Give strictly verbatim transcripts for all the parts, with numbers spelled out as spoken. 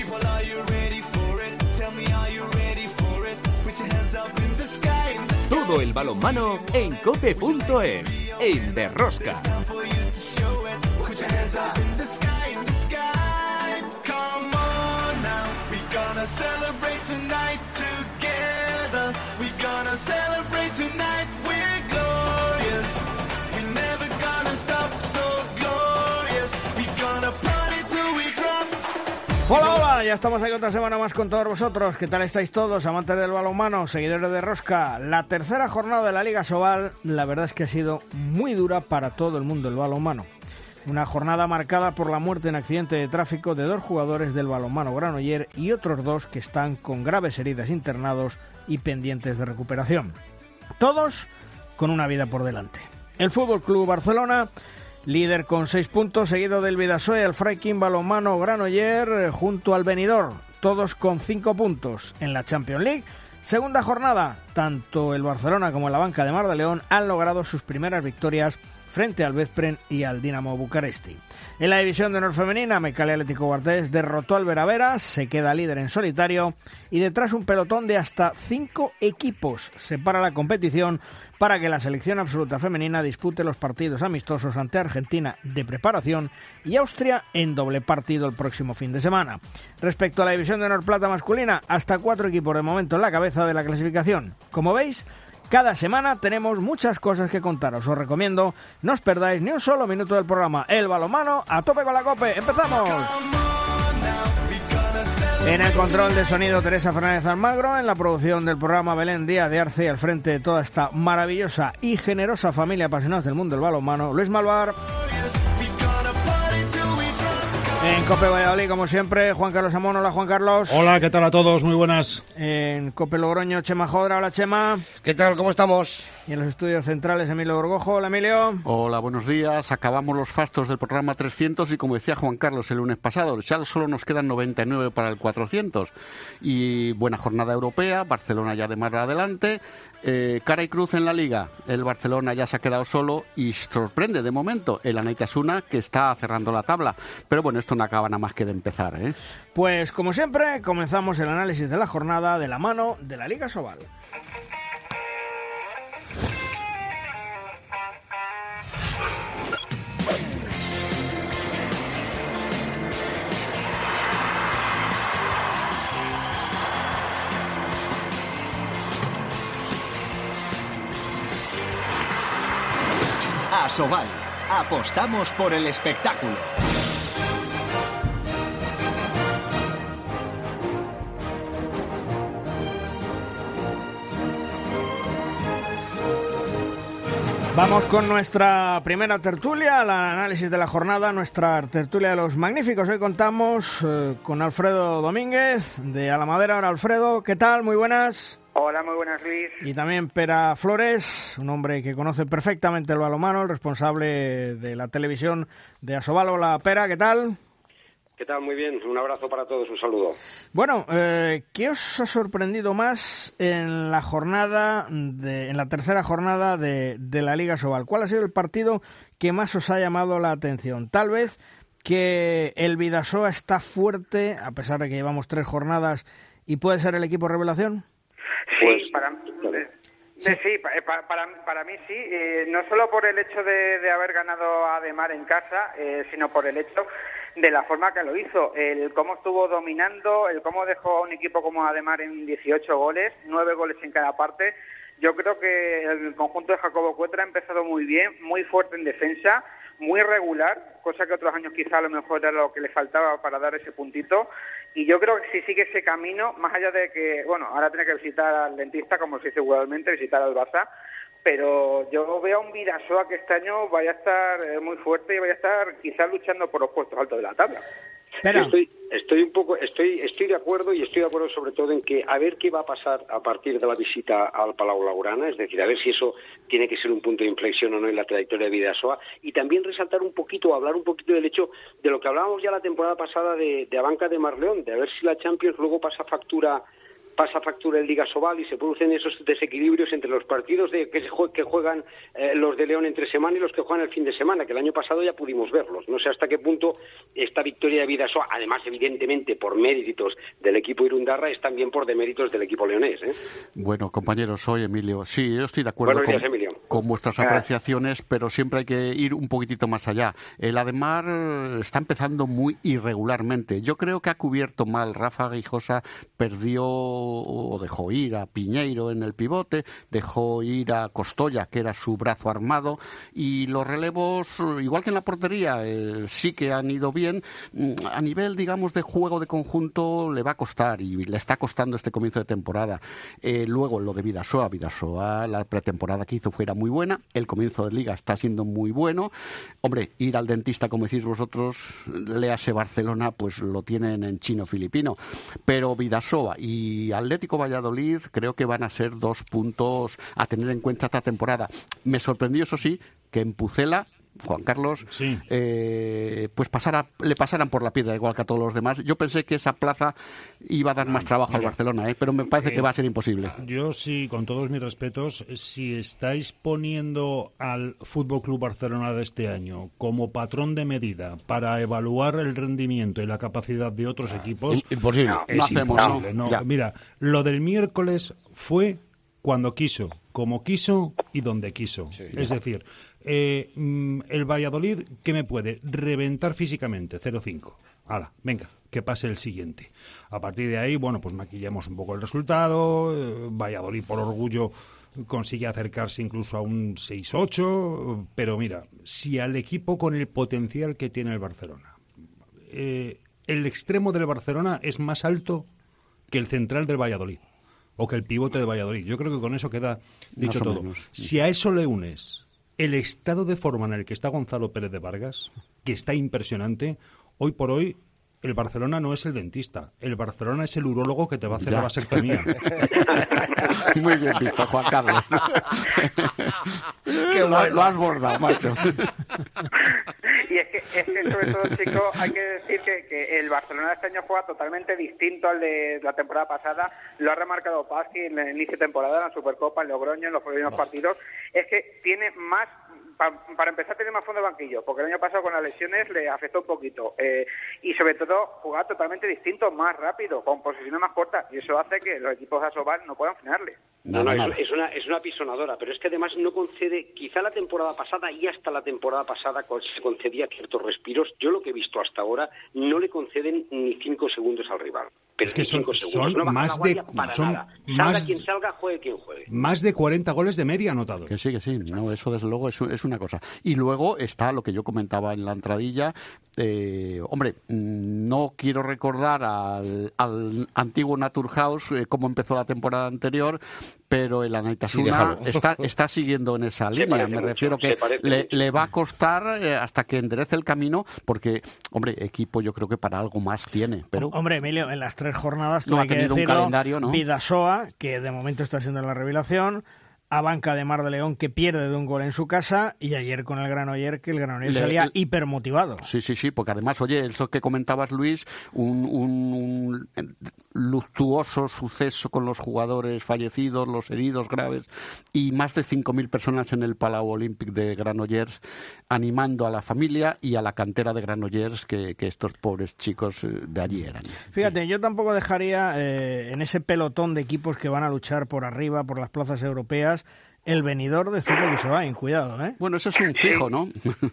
Todo el balonmano en cope punto es, en De Rosca. Hola, hola, ya estamos aquí otra semana más con todos vosotros. ¿Qué tal estáis todos, amantes del balonmano, seguidores de Rosca? La tercera jornada de la Liga Sobal, la verdad es que ha sido muy dura para todo el mundo del balonmano. Una jornada marcada por la muerte en accidente de tráfico de dos jugadores del balonmano Granoller y otros dos que están con graves heridas internados y pendientes de recuperación. Todos con una vida por delante. El F C Barcelona, líder con seis puntos, seguido del Bidasoe, el Freikin Balonmano Granoller, junto al Benidorm, todos con cinco puntos. En la Champions League, segunda jornada, tanto el Barcelona como la banca de Mar de León han logrado sus primeras victorias frente al Veszprém y al Dinamo Bucaresti. En la división de honor femenina, Mecale Atlético Guardés derrotó al Veravera, se queda líder en solitario y detrás un pelotón de hasta cinco equipos separa la competición para que la selección absoluta femenina dispute los partidos amistosos ante Argentina de preparación y Austria en doble partido el próximo fin de semana. Respecto a la división de honor plata masculina, hasta cuatro equipos de momento en la cabeza de la clasificación. Como veis, cada semana tenemos muchas cosas que contaros. Os recomiendo no os perdáis ni un solo minuto del programa. El balonmano a tope con la COPE. ¡Empezamos! En el control de sonido, Teresa Fernández Almagro. En la producción del programa, Belén Díaz de Arce. Al frente de toda esta maravillosa y generosa familia apasionados del mundo del balonmano, Luis Malvar. En COPE Valladolid, como siempre, Juan Carlos Amón. Hola, Juan Carlos. Hola, ¿qué tal a todos? Muy buenas. En COPE Logroño, Chema Jodra. Hola, Chema. ¿Qué tal? ¿Cómo estamos? Y en los estudios centrales, Emilio Orgojo. Hola, Emilio. Hola, buenos días. Acabamos los fastos del programa trescientos y, como decía Juan Carlos el lunes pasado, ya solo nos quedan noventa y nueve para el cuatrocientos. Y buena jornada europea, Barcelona ya de más adelante. Eh, cara y cruz en la Liga. El Barcelona ya se ha quedado solo y sorprende de momento el Anaitasuna, que está cerrando la tabla. Pero bueno, esto no acaba nada más que de empezar, ¿eh? Pues como siempre, comenzamos el análisis de la jornada de la mano de la Liga Sobal. Asobal, apostamos por el espectáculo. Vamos con nuestra primera tertulia, el análisis de la jornada, nuestra tertulia de los magníficos. Hoy contamos eh, con Alfredo Domínguez de A la Madera. Ahora, Alfredo, ¿qué tal? Muy buenas. Hola, muy buenas, Luis. Y también Pera Flores, un hombre que conoce perfectamente el balonmano, el responsable de la televisión de Asobal. Hola, Pera, ¿qué tal? ¿Qué tal? Muy bien. Un abrazo para todos, un saludo. Bueno, eh, ¿qué os ha sorprendido más en la jornada, de, en la tercera jornada de, de la Liga Asobal? ¿Cuál ha sido el partido que más os ha llamado la atención? Tal vez que el Bidasoa está fuerte, a pesar de que llevamos tres jornadas, y puede ser el equipo revelación. Sí, pues, para, eh, sí. sí para, para, para mí sí, eh, no solo por el hecho de, de haber ganado a Ademar en casa, eh, sino por el hecho de la forma que lo hizo, el cómo estuvo dominando, el cómo dejó a un equipo como Ademar en dieciocho goles, nueve goles en cada parte. Yo creo que el conjunto de Jacobo Cuetra ha empezado muy bien, muy fuerte en defensa, muy regular, cosa que otros años quizá a lo mejor era lo que le faltaba para dar ese puntito. Y yo creo que si sigue ese camino, más allá de que, bueno, ahora tiene que visitar al dentista, como se dice vulgarmente, visitar al Barça, pero yo veo a un Bidasoa que este año vaya a estar muy fuerte y vaya a estar quizás luchando por los puestos altos de la tabla. Pero... Estoy, estoy un poco, estoy, estoy de acuerdo y estoy de acuerdo sobre todo en que a ver qué va a pasar a partir de la visita al Palau Blaugrana, es decir, a ver si eso tiene que ser un punto de inflexión o no en la trayectoria de Bidasoa, y también resaltar un poquito, hablar un poquito del hecho de lo que hablábamos ya la temporada pasada de, de Abanca de Marleón, de a ver si la Champions luego pasa factura pasa factura en Liga Sobal y se producen esos desequilibrios entre los partidos de que, se jue- que juegan eh, los de León entre semana y los que juegan el fin de semana, que el año pasado ya pudimos verlos. No sé hasta qué punto esta victoria de Bidasoa, además evidentemente por méritos del equipo Irundarra, es también por deméritos del equipo leonés, ¿eh? Bueno, compañeros, soy Emilio. Sí, yo estoy de acuerdo Buenos días, con, Emilio. con vuestras apreciaciones, pero siempre hay que ir un poquitito más allá. El Ademar eh, está empezando muy irregularmente. Yo creo que ha cubierto mal. Rafa Guijosa perdió o dejó ir a Piñeiro en el pivote, dejó ir a Costoya, que era su brazo armado, y los relevos, igual que en la portería, eh, sí que han ido bien. A nivel, digamos, de juego de conjunto le va a costar, y le está costando este comienzo de temporada. Eh, luego, lo de Bidasoa. Bidasoa, la pretemporada que hizo fuera muy buena, el comienzo de Liga está siendo muy bueno. Hombre, ir al dentista, como decís vosotros, léase Barcelona, pues lo tienen en chino-filipino. Pero Bidasoa y Atlético Valladolid creo que van a ser dos puntos a tener en cuenta esta temporada. Me sorprendió, eso sí, que en Pucela, Juan Carlos, sí. eh, pues pasara, le pasaran por la piedra igual que a todos los demás. Yo pensé que esa plaza iba a dar más trabajo mira, al Barcelona, ¿eh? Pero me parece eh, que va a ser imposible. Yo sí, con todos mis respetos, si estáis poniendo al Fútbol Club Barcelona de este año como patrón de medida para evaluar el rendimiento y la capacidad de otros equipos, Imposible. es No hacemos, imposible. no. No. Ya. Mira, lo del miércoles fue cuando quiso, como quiso y donde quiso. Sí. Es decir, eh, mm, el Valladolid, ¿qué me puede? Reventar físicamente, cero cinco. Hala, venga, que pase el siguiente. A partir de ahí, bueno, pues maquillamos un poco el resultado. eh, Valladolid, por orgullo, consigue acercarse incluso a un seis ocho. Pero mira, si al equipo con el potencial que tiene el Barcelona, eh, el extremo del Barcelona es más alto que el central del Valladolid o que el pivote de Valladolid. Yo creo que con eso queda dicho Más o todo. menos. Si a eso le unes el estado de forma en el que está Gonzalo Pérez de Vargas, que está impresionante, hoy por hoy el Barcelona no es el dentista, el Barcelona es el urólogo que te va a hacer Ya. la vasectomía. Muy bien visto, Juan Carlos. lo, bueno. lo has bordado, macho. Y es que, es que sobre todo, chicos, hay que decir que, que el Barcelona este año juega totalmente distinto al de la temporada pasada. Lo ha remarcado Pasqui en el inicio de temporada, en la Supercopa, en Logroño, en los primeros partidos. Es que tiene más, pa, para empezar, tiene más fondo de banquillo, porque el año pasado con las lesiones le afectó un poquito. Eh, y sobre todo, jugar totalmente distinto, más rápido, con posiciones más cortas. Y eso hace que los equipos de Asobal no puedan frenarle. No, no, Nada, es, es una es una pisonadora, pero es que además no concede, quizá la temporada pasada y hasta la temporada pasada con- se concedía ciertos respiros. Yo lo que he visto hasta ahora no le conceden ni cinco segundos al rival. Pero Es que ni son- cinco segundos. son No baja más la guardia de- para son nada. Salga más- quien salga, juegue quien juegue. Más de cuarenta goles de media anotados. Que sí, que sí. No, eso desde luego es, es una cosa. Y luego está lo que yo comentaba en la entradilla. Eh, hombre, mm, no quiero recordar al, al antiguo Naturhaus eh, cómo empezó la temporada anterior, pero el Anaitasuna déjalo. está, está siguiendo en esa línea. parece Me mucho, refiero se que parece le, mucho. le va a costar eh, hasta que enderece el camino, porque, hombre, equipo yo creo que para algo más tiene. Pero Hombre, Emilio, en las tres jornadas No tú ha hay que tenido un decirlo, calendario, ¿no? Bidasoa, que de momento está siendo la revelación, a banca de Mar de León, que pierde de un gol en su casa, y ayer con el Granoller, que el Granoller Le- salía le- hipermotivado. Sí, sí, sí, porque además, oye, eso que comentabas, Luis, un, un, un luctuoso suceso con los jugadores fallecidos, los heridos graves, y más de cinco mil personas en el Palau Olímpic de Granollers, animando a la familia y a la cantera de Granollers que, que estos pobres chicos eh, de allí eran. Fíjate, yo tampoco dejaría eh, en ese pelotón de equipos que van a luchar por arriba, por las plazas europeas, el venidor de Zupo Guisoain, cuidado, ¿eh? Bueno, eso es un fijo, ¿no?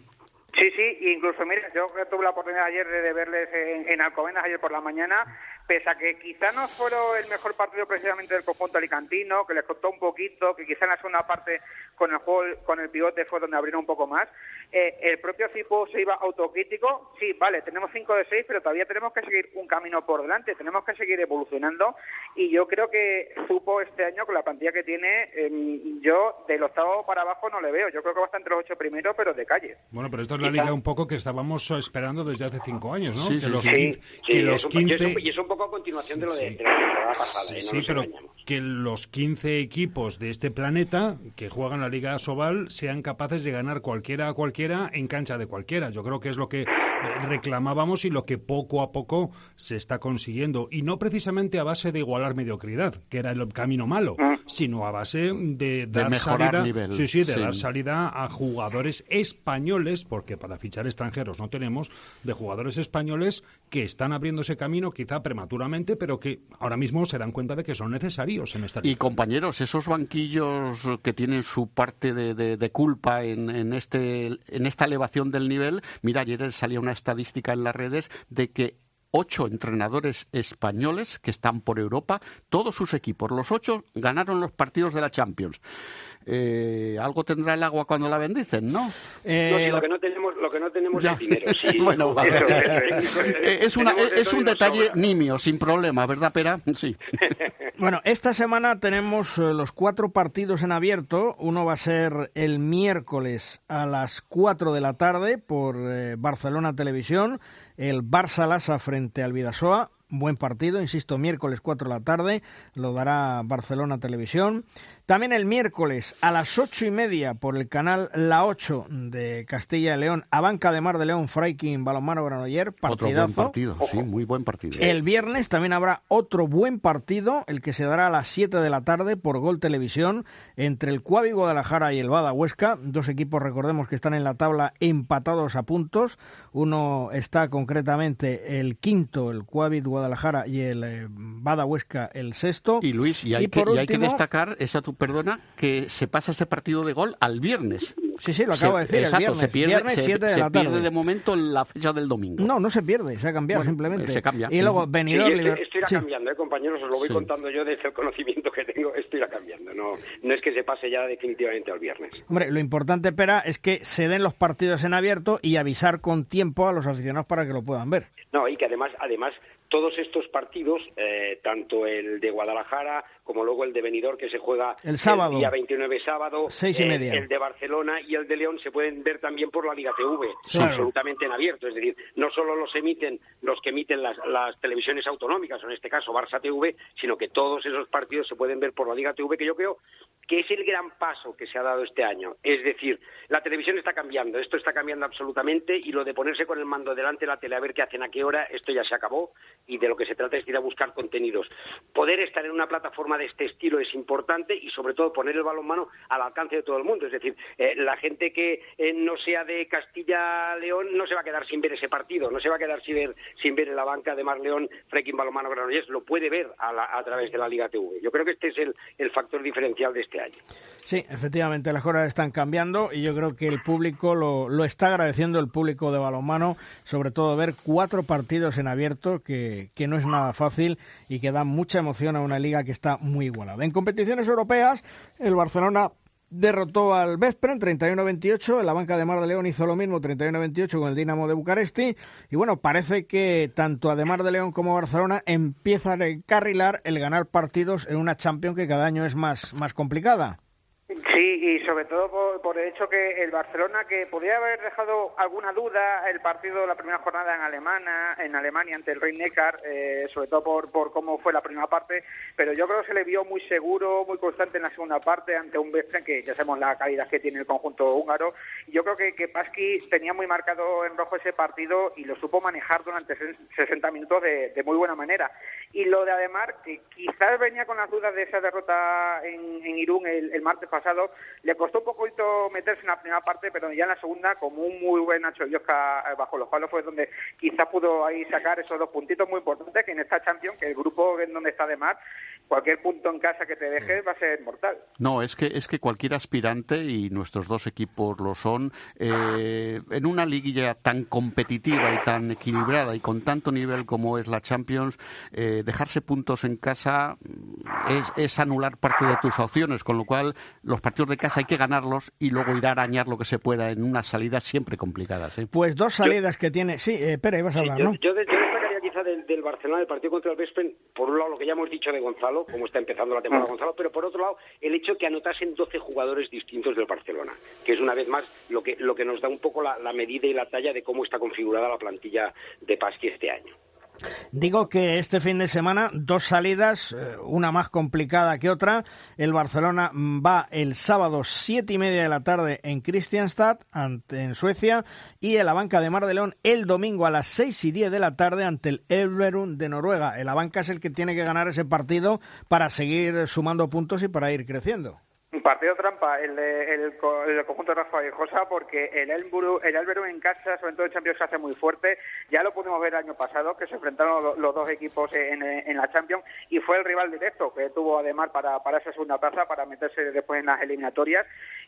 Sí, sí, incluso, mira, yo tuve la oportunidad ayer de, de verles en, en Alcobendas ayer por la mañana, pese a que quizá no fueron el mejor partido precisamente del conjunto alicantino, que les costó un poquito, que quizá en la segunda parte con el juego, con el pivote fue donde abrieron un poco más, eh, el propio Cipo se iba autocrítico, sí, vale, tenemos cinco de seis, pero todavía tenemos que seguir un camino por delante, tenemos que seguir evolucionando, y yo creo que Zupo este año, con la plantilla que tiene, eh, yo del octavo para abajo no le veo, yo creo que va a estar entre los ocho primeros, pero de calle. Bueno, pero esto es la liga un poco que estábamos esperando desde hace cinco años, ¿no? Sí, que sí, los sí. quince, Sí, que es los un- quince y es un- y es un poco a continuación de lo de, Sí. de la temporada pasada, ¿eh? No sí, nos pero engañamos. que los quince equipos de este planeta que juegan la Liga Sobal sean capaces de ganar cualquiera a cualquiera en cancha de cualquiera. Yo creo que es lo que reclamábamos y lo que poco a poco se está consiguiendo. Y no precisamente a base de igualar mediocridad, que era el camino malo, sino a base de dar de salida, nivel. Sí, sí, de sí. dar salida a jugadores españoles, porque para fichar extranjeros no tenemos, de jugadores españoles que están abriéndose camino, quizá prematuramente, pero que ahora mismo se dan cuenta de que son necesarios en esta liga. Y compañeros, esos banquillos que tienen su parte de, de, de culpa en, en, este, en esta elevación del nivel, mira, ayer salía una estadística en las redes de que ocho entrenadores españoles que están por Europa, todos sus equipos, los ocho, ganaron los partidos de la Champions. Eh, algo tendrá el agua cuando la bendicen, ¿no? Eh, no, sí, lo que no tenemos, lo que no tenemos es dinero. Sí. Bueno, vale. es, una, es, es un detalle nimio, sin problema, ¿verdad, Pera? Sí. Bueno, esta semana tenemos los cuatro partidos en abierto. Uno va a ser el miércoles a las cuatro de la tarde por eh, Barcelona Televisión. El Barça-Lassa frente al Bidasoa. Buen partido, insisto, miércoles cuatro de la tarde, lo dará Barcelona Televisión. También el miércoles a las ocho y media por el canal La ocho de Castilla y León, Abanca de Mar de León, Freiking Balonmano Granoller, partidazo. Otro buen partido, sí, muy buen partido. El viernes también habrá otro buen partido, el que se dará a las siete de la tarde por Gol Televisión, entre el Cuavi Guadalajara y el Bada Huesca, dos equipos, recordemos, que están en la tabla empatados a puntos. Uno está concretamente el quinto, el Cuavi Guadalajara, y el eh, Bada Huesca el sexto. Y Luis, y hay, y que, último, y hay que destacar, esa tu perdona, que se pasa ese partido de Gol al viernes. Sí, sí, lo acabo se, de decir, exacto, el viernes, se pierde, viernes se, siete de se la tarde. pierde de momento la fecha del domingo. No, no se pierde, se ha cambiado bueno, simplemente. Se cambia. Y luego Benidorm... Sí, esto, esto irá sí. cambiando, ¿eh, compañeros? Os lo voy sí. contando yo desde el conocimiento que tengo, esto irá cambiando. No, no es que se pase ya definitivamente al viernes. Hombre, lo importante, Pera, es que se den los partidos en abierto y avisar con tiempo a los aficionados para que lo puedan ver. No, y que además, además todos estos partidos, eh, tanto el de Guadalajara como luego el de Benidorm, que se juega el sábado, el día veintinueve sábado, seis y media. Eh, el de Barcelona y el de León se pueden ver también por la Liga T V, claro. absolutamente en abierto. Es decir, no solo los emiten los que emiten las, las televisiones autonómicas, o en este caso Barça T V, sino que todos esos partidos se pueden ver por la Liga T V, que yo creo que es el gran paso que se ha dado este año. Es decir, la televisión está cambiando, esto está cambiando absolutamente, y lo de ponerse con el mando delante de la tele a ver qué hacen a qué hora, esto ya se acabó, y de lo que se trata es de ir a buscar contenidos. Poder estar en una plataforma de este estilo es importante, y sobre todo poner el balonmano al alcance de todo el mundo. Es decir, eh, la gente que eh, no sea de Castilla-León no se va a quedar sin ver ese partido, no se va a quedar sin ver, sin ver en la banca de Mar León, Freiking Balonmano Granollers, lo puede ver a, la, a través de la Liga T V. Yo creo que este es el, el factor diferencial de este año. Sí, efectivamente, las cosas están cambiando y yo creo que el público lo, lo está agradeciendo, el público de balonmano, sobre todo ver cuatro partidos en abierto, que, que no es nada fácil y que da mucha emoción a una liga que está muy igualada. En competiciones europeas, el Barcelona derrotó al Veszprém treinta y uno a veintiocho, en la banca de Mar de León hizo lo mismo, treinta y uno a veintiocho con el Dinamo de Bucaresti, y bueno, parece que tanto a de Mar de León como Barcelona empiezan a encarrilar el ganar partidos en una Champions que cada año es más, más complicada. Sí, y sobre todo por, por el hecho que el Barcelona, que podría haber dejado alguna duda el partido, la primera jornada en Alemania, en Alemania ante el Rhein-Neckar, eh, sobre todo por, por cómo fue la primera parte, pero yo creo que se le vio muy seguro, muy constante en la segunda parte ante un Veszprém, que ya sabemos la calidad que tiene el conjunto húngaro. Y yo creo que, que Pasqui tenía muy marcado en rojo ese partido y lo supo manejar durante sesenta minutos de, de muy buena manera. Y lo de Ademar, que quizás venía con las dudas de esa derrota en, en Irún el, el martes pasado, le costó un poquito meterse en la primera parte, pero ya en la segunda, como un muy buen Nacho Biosca bajo los palos, fue donde quizás pudo ahí sacar esos dos puntitos muy importantes, que en esta Champions, que el grupo en donde está Ademar, cualquier punto en casa que te dejes va a ser mortal. No, es que es que cualquier aspirante, y nuestros dos equipos lo son, eh, en una liguilla tan competitiva y tan equilibrada y con tanto nivel como es la Champions, eh, dejarse puntos en casa es, es anular parte de tus opciones, con lo cual los partidos de casa hay que ganarlos y luego ir a arañar lo que se pueda en unas salidas siempre complicadas, ¿eh? Pues dos salidas yo, que tiene... Sí, eh, Pera, ibas a hablar, yo, ¿no? Yo, yo destacaría quizá del, del Barcelona, del partido contra el Veszprém, por un lado lo que ya hemos dicho de Gonzalo, cómo está empezando la temporada Gonzalo, pero por otro lado el hecho que anotasen doce jugadores distintos del Barcelona, que es una vez más lo que, lo que nos da un poco la, la medida y la talla de cómo está configurada la plantilla de Pasqui este año. Digo que este fin de semana dos salidas, una más complicada que otra. El Barcelona va el sábado siete y media de la tarde en Kristianstad, ante, en Suecia, y en la banca de Mar de León el domingo a las seis y diez de la tarde ante el Elverum de Noruega. El Abanca es el que tiene que ganar ese partido para seguir sumando puntos y para ir creciendo. Un partido trampa el, el, el conjunto de Rafa Viejosa, porque el Elverum, el Elverum en casa, sobre todo en Champions, se hace muy fuerte. Ya lo pudimos ver el año pasado, que se enfrentaron los, los dos equipos en, en la Champions, y fue el rival directo que tuvo además para, para esa segunda plaza, para meterse después en las eliminatorias.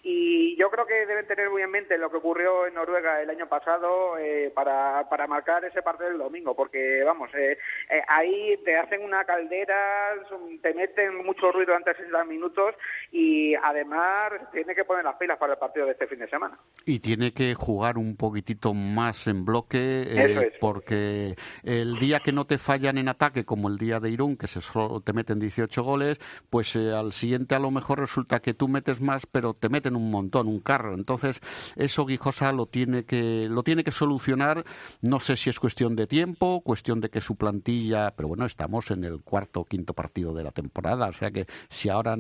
Y yo creo que deben tener muy en mente lo que ocurrió en Noruega el año pasado eh, para, para marcar ese partido del domingo, porque vamos, eh, eh, ahí te hacen una caldera, te meten mucho ruido durante sesenta minutos, y además tiene que poner las pilas para el partido de este fin de semana. Y tiene que jugar un poquitito más en bloque, eh, es. porque el día que no te fallan en ataque, como el día de Irún, que se solo te meten dieciocho goles, pues eh, al siguiente a lo mejor resulta que tú metes más, pero te meten un montón, un carro. Entonces eso Guijosa lo tiene que lo tiene que solucionar. No sé si es cuestión de tiempo, cuestión de que su plantilla, pero bueno, estamos en el cuarto o quinto partido de la temporada, o sea que si ahora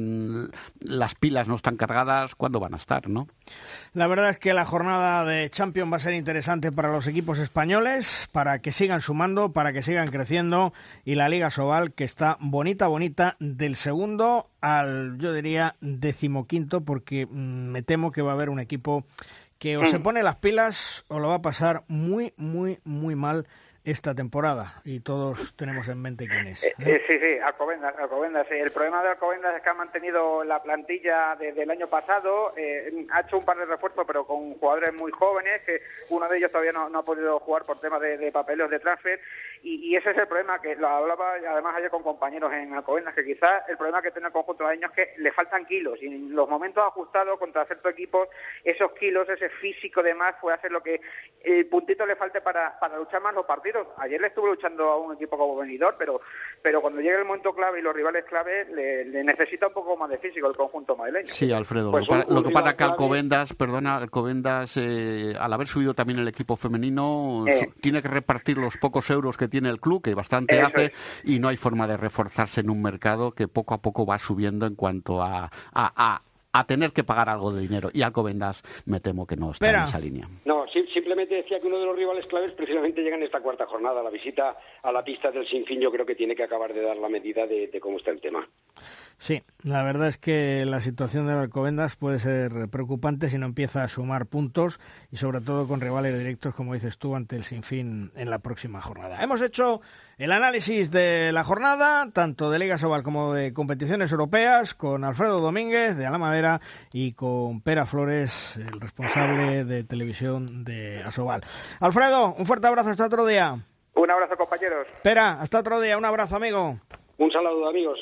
las pilas no están cargadas, ¿cuándo van a estar, no? La verdad es que la jornada de Champions va a ser interesante para los equipos españoles, para que sigan sumando, para que sigan creciendo, y la Liga Sobal, que está bonita, bonita, del segundo al, yo diría, decimoquinto, porque mmm, me temo que va a haber un equipo que o se pone las pilas o lo va a pasar muy, muy, muy mal esta temporada, y todos tenemos en mente quién es. ¿eh? Eh, sí, sí, Alcobendas, Alcobendas. El problema de Alcobendas es que ha mantenido la plantilla desde el año pasado, eh, ha hecho un par de refuerzos, pero con jugadores muy jóvenes, que uno de ellos todavía no, no ha podido jugar por temas de, de papeles de transfer, y, y ese es el problema, que lo hablaba además ayer con compañeros en Alcobendas, que quizás el problema que tiene el conjunto de años es que le faltan kilos, y en los momentos ajustados contra ciertos equipos, esos kilos, ese físico de más puede hacer lo que el puntito le falte para, para luchar más los partidos. Ayer le estuvo luchando a un equipo como Benidorm, pero pero cuando llega el momento clave y los rivales clave, le, le necesita un poco más de físico el conjunto madrileño. Sí, Alfredo, pues lo, un, para, lo que para que Alcobendas, perdona, Alcobendas, eh, al haber subido también el equipo femenino, eh. tiene que repartir los pocos euros que tiene el club, que bastante Eso hace, es. Y no hay forma de reforzarse en un mercado que poco a poco va subiendo en cuanto a... a, a a tener que pagar algo de dinero, y Alcobendas me temo que no está Espera. en esa línea. No, sí, simplemente decía que uno de los rivales claves precisamente llega en esta cuarta jornada. La visita a la pista del Sinfín yo creo que tiene que acabar de dar la medida de, de cómo está el tema. Sí, la verdad es que la situación del Alcobendas puede ser preocupante si no empieza a sumar puntos, y sobre todo con rivales directos, como dices tú, ante el Sinfín en la próxima jornada. Hemos hecho el análisis de la jornada, tanto de Liga Sobal como de competiciones europeas, con Alfredo Domínguez de A la Madera y con Pera Flores, el responsable de televisión de Asobal. Alfredo, un fuerte abrazo, hasta otro día. Un abrazo, compañeros. Pera, hasta otro día, un abrazo, amigo. Un saludo, amigos.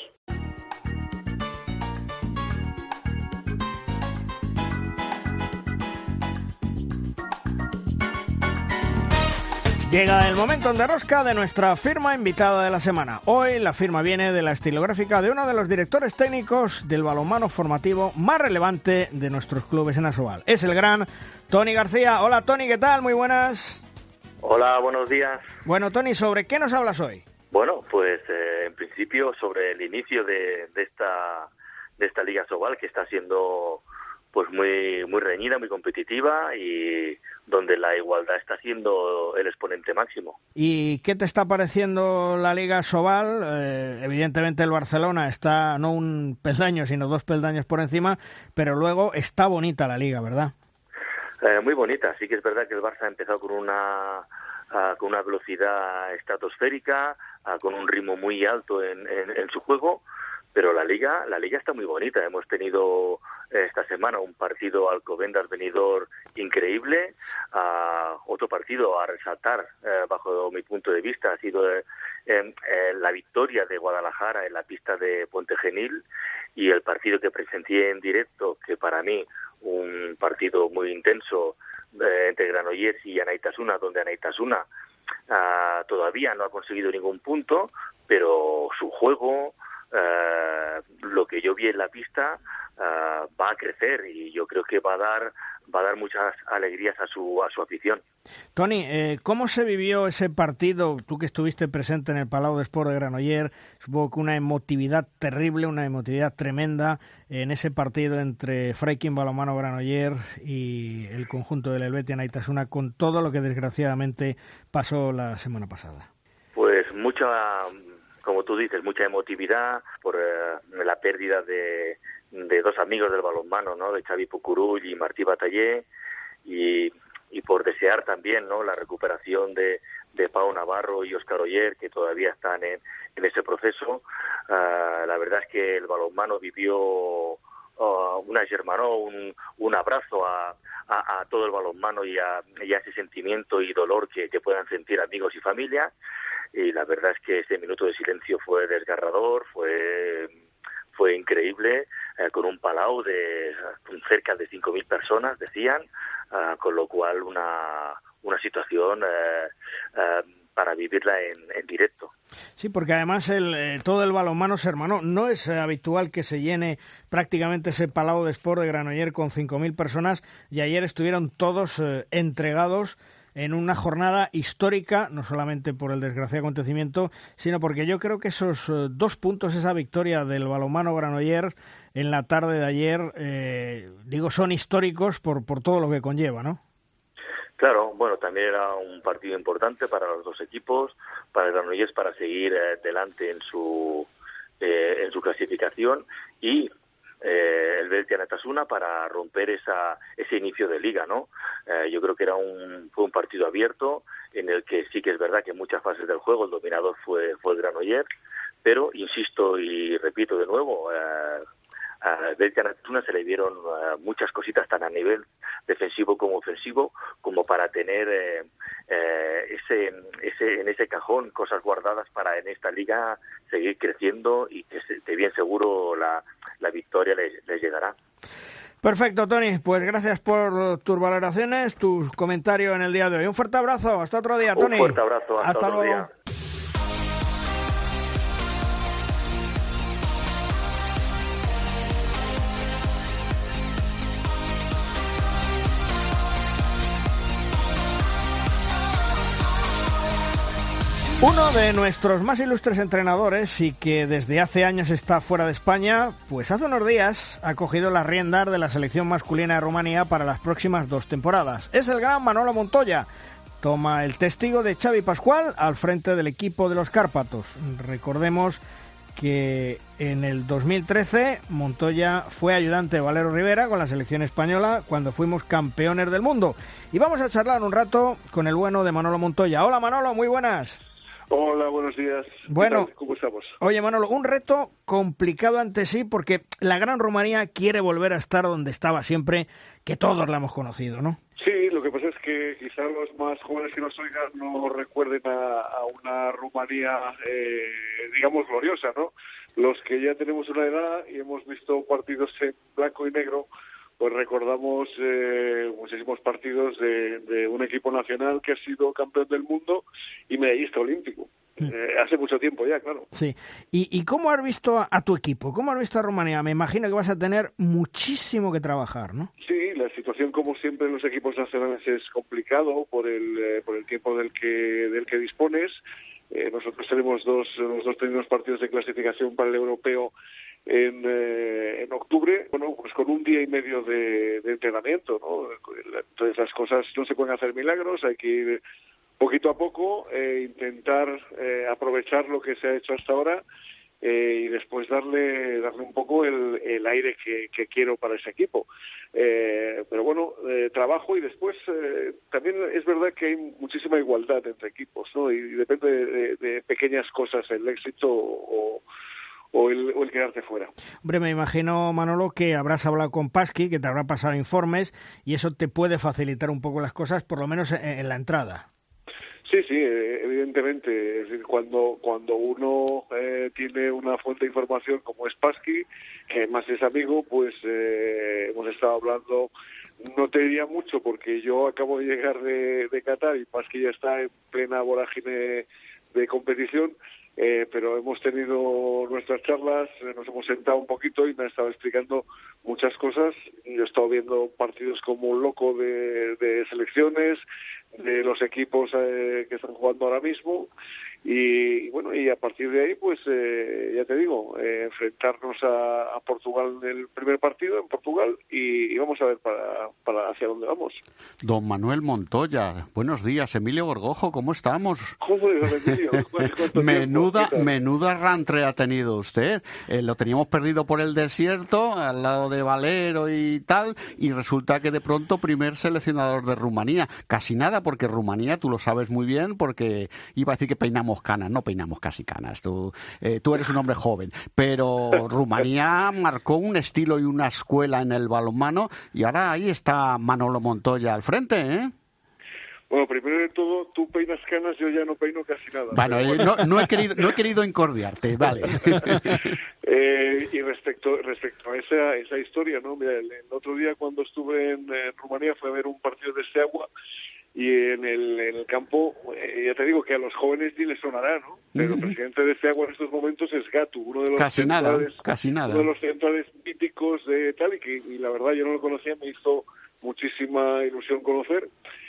Llega el momento de rosca de nuestra firma invitada de la semana. Hoy la firma viene de la estilográfica de uno de los directores técnicos del balonmano formativo más relevante de nuestros clubes en Asobal. Es el gran Tony García. Hola Tony, ¿qué tal? Muy buenas. Hola, buenos días. Bueno Tony, ¿sobre qué nos hablas hoy? Bueno, pues eh, en principio sobre el inicio de, de esta de esta Liga Asobal, que está siendo pues muy muy reñida, muy competitiva, y donde la igualdad está siendo el exponente máximo. ¿Y qué te está pareciendo la Liga Asobal? Eh, evidentemente el Barcelona está no un peldaño, sino dos peldaños por encima, pero luego está bonita la Liga, ¿verdad? Eh, muy bonita. Sí que es verdad que el Barça ha empezado con una uh, con una velocidad estratosférica, uh, con un ritmo muy alto en, en, en su juego, pero la liga la liga está muy bonita. Hemos tenido eh, esta semana un partido Alcobendas-Benidorm increíble, uh, otro partido a resaltar eh, bajo mi punto de vista ha sido eh, eh, la victoria de Guadalajara en la pista de Puente Genil, y el partido que presencié en directo, que para mí un partido muy intenso eh, entre Granollers y Anaitasuna, donde Anaitasuna uh, todavía no ha conseguido ningún punto, pero su juego, Uh, lo que yo vi en la pista, uh, va a crecer y yo creo que va a dar va a dar muchas alegrías a su a su afición. Toni, eh, ¿cómo se vivió ese partido? Tú que estuviste presente en el Palau d'Esport de Granollers, supongo que una emotividad terrible, una emotividad tremenda en ese partido entre Freikin Balonmano Granollers y el conjunto del Helvetia Naitasuna, con todo lo que desgraciadamente pasó la semana pasada. Pues mucha, como tú dices, mucha emotividad por eh, la pérdida de, de dos amigos del balonmano, ¿no? De Xavi Pucurull y Martí Batallé, y y por desear también, ¿no?, la recuperación de, de Pau Navarro y Óscar Oller, que todavía están en, en ese proceso. Uh, la verdad es que el balonmano vivió uh, una germanó, un, un abrazo a, a, a todo el balonmano y a, y a ese sentimiento y dolor que, que puedan sentir amigos y familia. Y la verdad es que ese minuto de silencio fue desgarrador, fue... fue increíble, eh, con un palau de uh, cerca de cinco mil personas, decían, uh, con lo cual una, una situación uh, uh, para vivirla en, en directo. Sí, porque además el, eh, todo el balonmano se hermanó. No es eh, habitual que se llene prácticamente ese Palau d'Esport de Granollers con cinco mil personas, y ayer estuvieron todos eh, entregados en una jornada histórica, no solamente por el desgraciado acontecimiento, sino porque yo creo que esos eh, dos puntos, esa victoria del balonmano Granollers en la tarde de ayer, eh, digo, son históricos por, por todo lo que conlleva, ¿no? Claro, bueno, también era un partido importante para los dos equipos, para el Granollers para seguir eh, delante en su eh, en su clasificación, y Eh, el Helvetia Naitasuna para romper esa ese inicio de liga, ¿no? Eh, yo creo que era un fue un partido abierto en el que sí que es verdad que en muchas fases del juego el dominador fue fue el Granollers, pero insisto y repito de nuevo, eh, a Helvetia Naitasuna se le dieron uh, muchas cositas tan a nivel defensivo como ofensivo, como para tener eh, eh, ese ese en ese cajón cosas guardadas para en esta liga seguir creciendo y que, se, que bien seguro la, la victoria les, les llegará. Perfecto, Toni, pues gracias por tus valoraciones, tus comentarios en el día de hoy. Un fuerte abrazo, hasta otro día, Toni. Un fuerte abrazo, hasta, hasta otro luego. Día. Uno de nuestros más ilustres entrenadores y que desde hace años está fuera de España, pues hace unos días ha cogido las riendas de la selección masculina de Rumanía para las próximas dos temporadas. Es el gran Manolo Montoya. Toma el testigo de Xavi Pascual al frente del equipo de los Cárpatos. Recordemos que en el dos mil trece Montoya fue ayudante de Valero Rivera con la selección española cuando fuimos campeones del mundo. Y vamos a charlar un rato con el bueno de Manolo Montoya. Hola Manolo, muy buenas. Hola, buenos días. Bueno, ¿cómo estamos? Oye, Manolo, un reto complicado ante sí porque la Gran Rumanía quiere volver a estar donde estaba siempre, que todos la hemos conocido, ¿no? Sí, lo que pasa es que quizás los más jóvenes que nos oigan no recuerden a, a una Rumanía, eh, digamos, gloriosa, ¿no? Los que ya tenemos una edad y hemos visto partidos en blanco y negro, pues recordamos eh, muchísimos partidos de, de un equipo nacional que ha sido campeón del mundo y medallista olímpico. Mm. Eh, hace mucho tiempo ya, claro. Sí. ¿Y, y cómo has visto a, a tu equipo? ¿Cómo has visto a Rumanía? Me imagino que vas a tener muchísimo que trabajar, ¿no? Sí, la situación, como siempre en los equipos nacionales, es complicado por el eh, por el tiempo del que del que dispones. Eh, nosotros tenemos dos los dos primeros partidos de clasificación para el europeo en, eh, en octubre, bueno, pues con un día y medio de, de entrenamiento, ¿no? Entonces las cosas no se pueden hacer milagros, hay que ir poquito a poco, eh, intentar eh, aprovechar lo que se ha hecho hasta ahora eh, y después darle darle un poco el, el aire que, que quiero para ese equipo. Eh, pero bueno, eh, trabajo y después eh, también es verdad que hay muchísima igualdad entre equipos, ¿no? Y depende de, de, de pequeñas cosas el éxito o O el, o el quedarte fuera. Hombre, me imagino, Manolo, que habrás hablado con Pasqui, que te habrá pasado informes, y eso te puede facilitar un poco las cosas, por lo menos en, en la entrada. Sí, sí, evidentemente. Es decir, cuando cuando uno eh, tiene una fuente de información como es Pasqui, que además es amigo, pues eh, hemos estado hablando, no te diría mucho, porque yo acabo de llegar de, de Qatar y Pasqui ya está en plena vorágine de competición, Eh, pero hemos tenido nuestras charlas, eh, nos hemos sentado un poquito y me ha estado explicando muchas cosas. Yo he estado viendo partidos como un loco de, de selecciones, de los equipos eh, que están jugando ahora mismo y, y bueno, y a partir de ahí pues eh, ya te digo, eh, enfrentarnos a, a Portugal en el primer partido en Portugal y, y vamos a ver para, para hacia dónde vamos. Don Manuel Montoya, buenos días. Emilio Gorgojo, ¿cómo estamos? Joder, Emilio, menuda, menuda rantre ha tenido usted. Eh, lo teníamos perdido por el desierto, al lado de Valero y tal, y resulta que de pronto primer seleccionador de Rumanía. Casi nada, porque Rumanía, tú lo sabes muy bien, porque iba a decir que peinamos canas, no peinamos casi canas. Tú, eh, tú eres un hombre joven, pero Rumanía marcó un estilo y una escuela en el balonmano, y ahora ahí está Manolo Montoya al frente, ¿eh? Bueno, primero de todo, tú peinas canas, yo ya no peino casi nada. Bueno, eh, no, no, he querido, no he querido incordiarte, vale. eh, y respecto respecto a esa esa historia, ¿no? Mira, el, el otro día cuando estuve en, en Rumanía fue a ver un partido de Steaua y en el, en el campo, eh, ya te digo que a los jóvenes ni les sonará, ¿no? Pero uh-huh. El presidente de Steaua en estos momentos es Gatu, uno de los casi centrales, nada, casi nada. Uno de los centrales míticos de tal, y que y la verdad yo no lo conocía, me hizo muchísima ilusión conocer.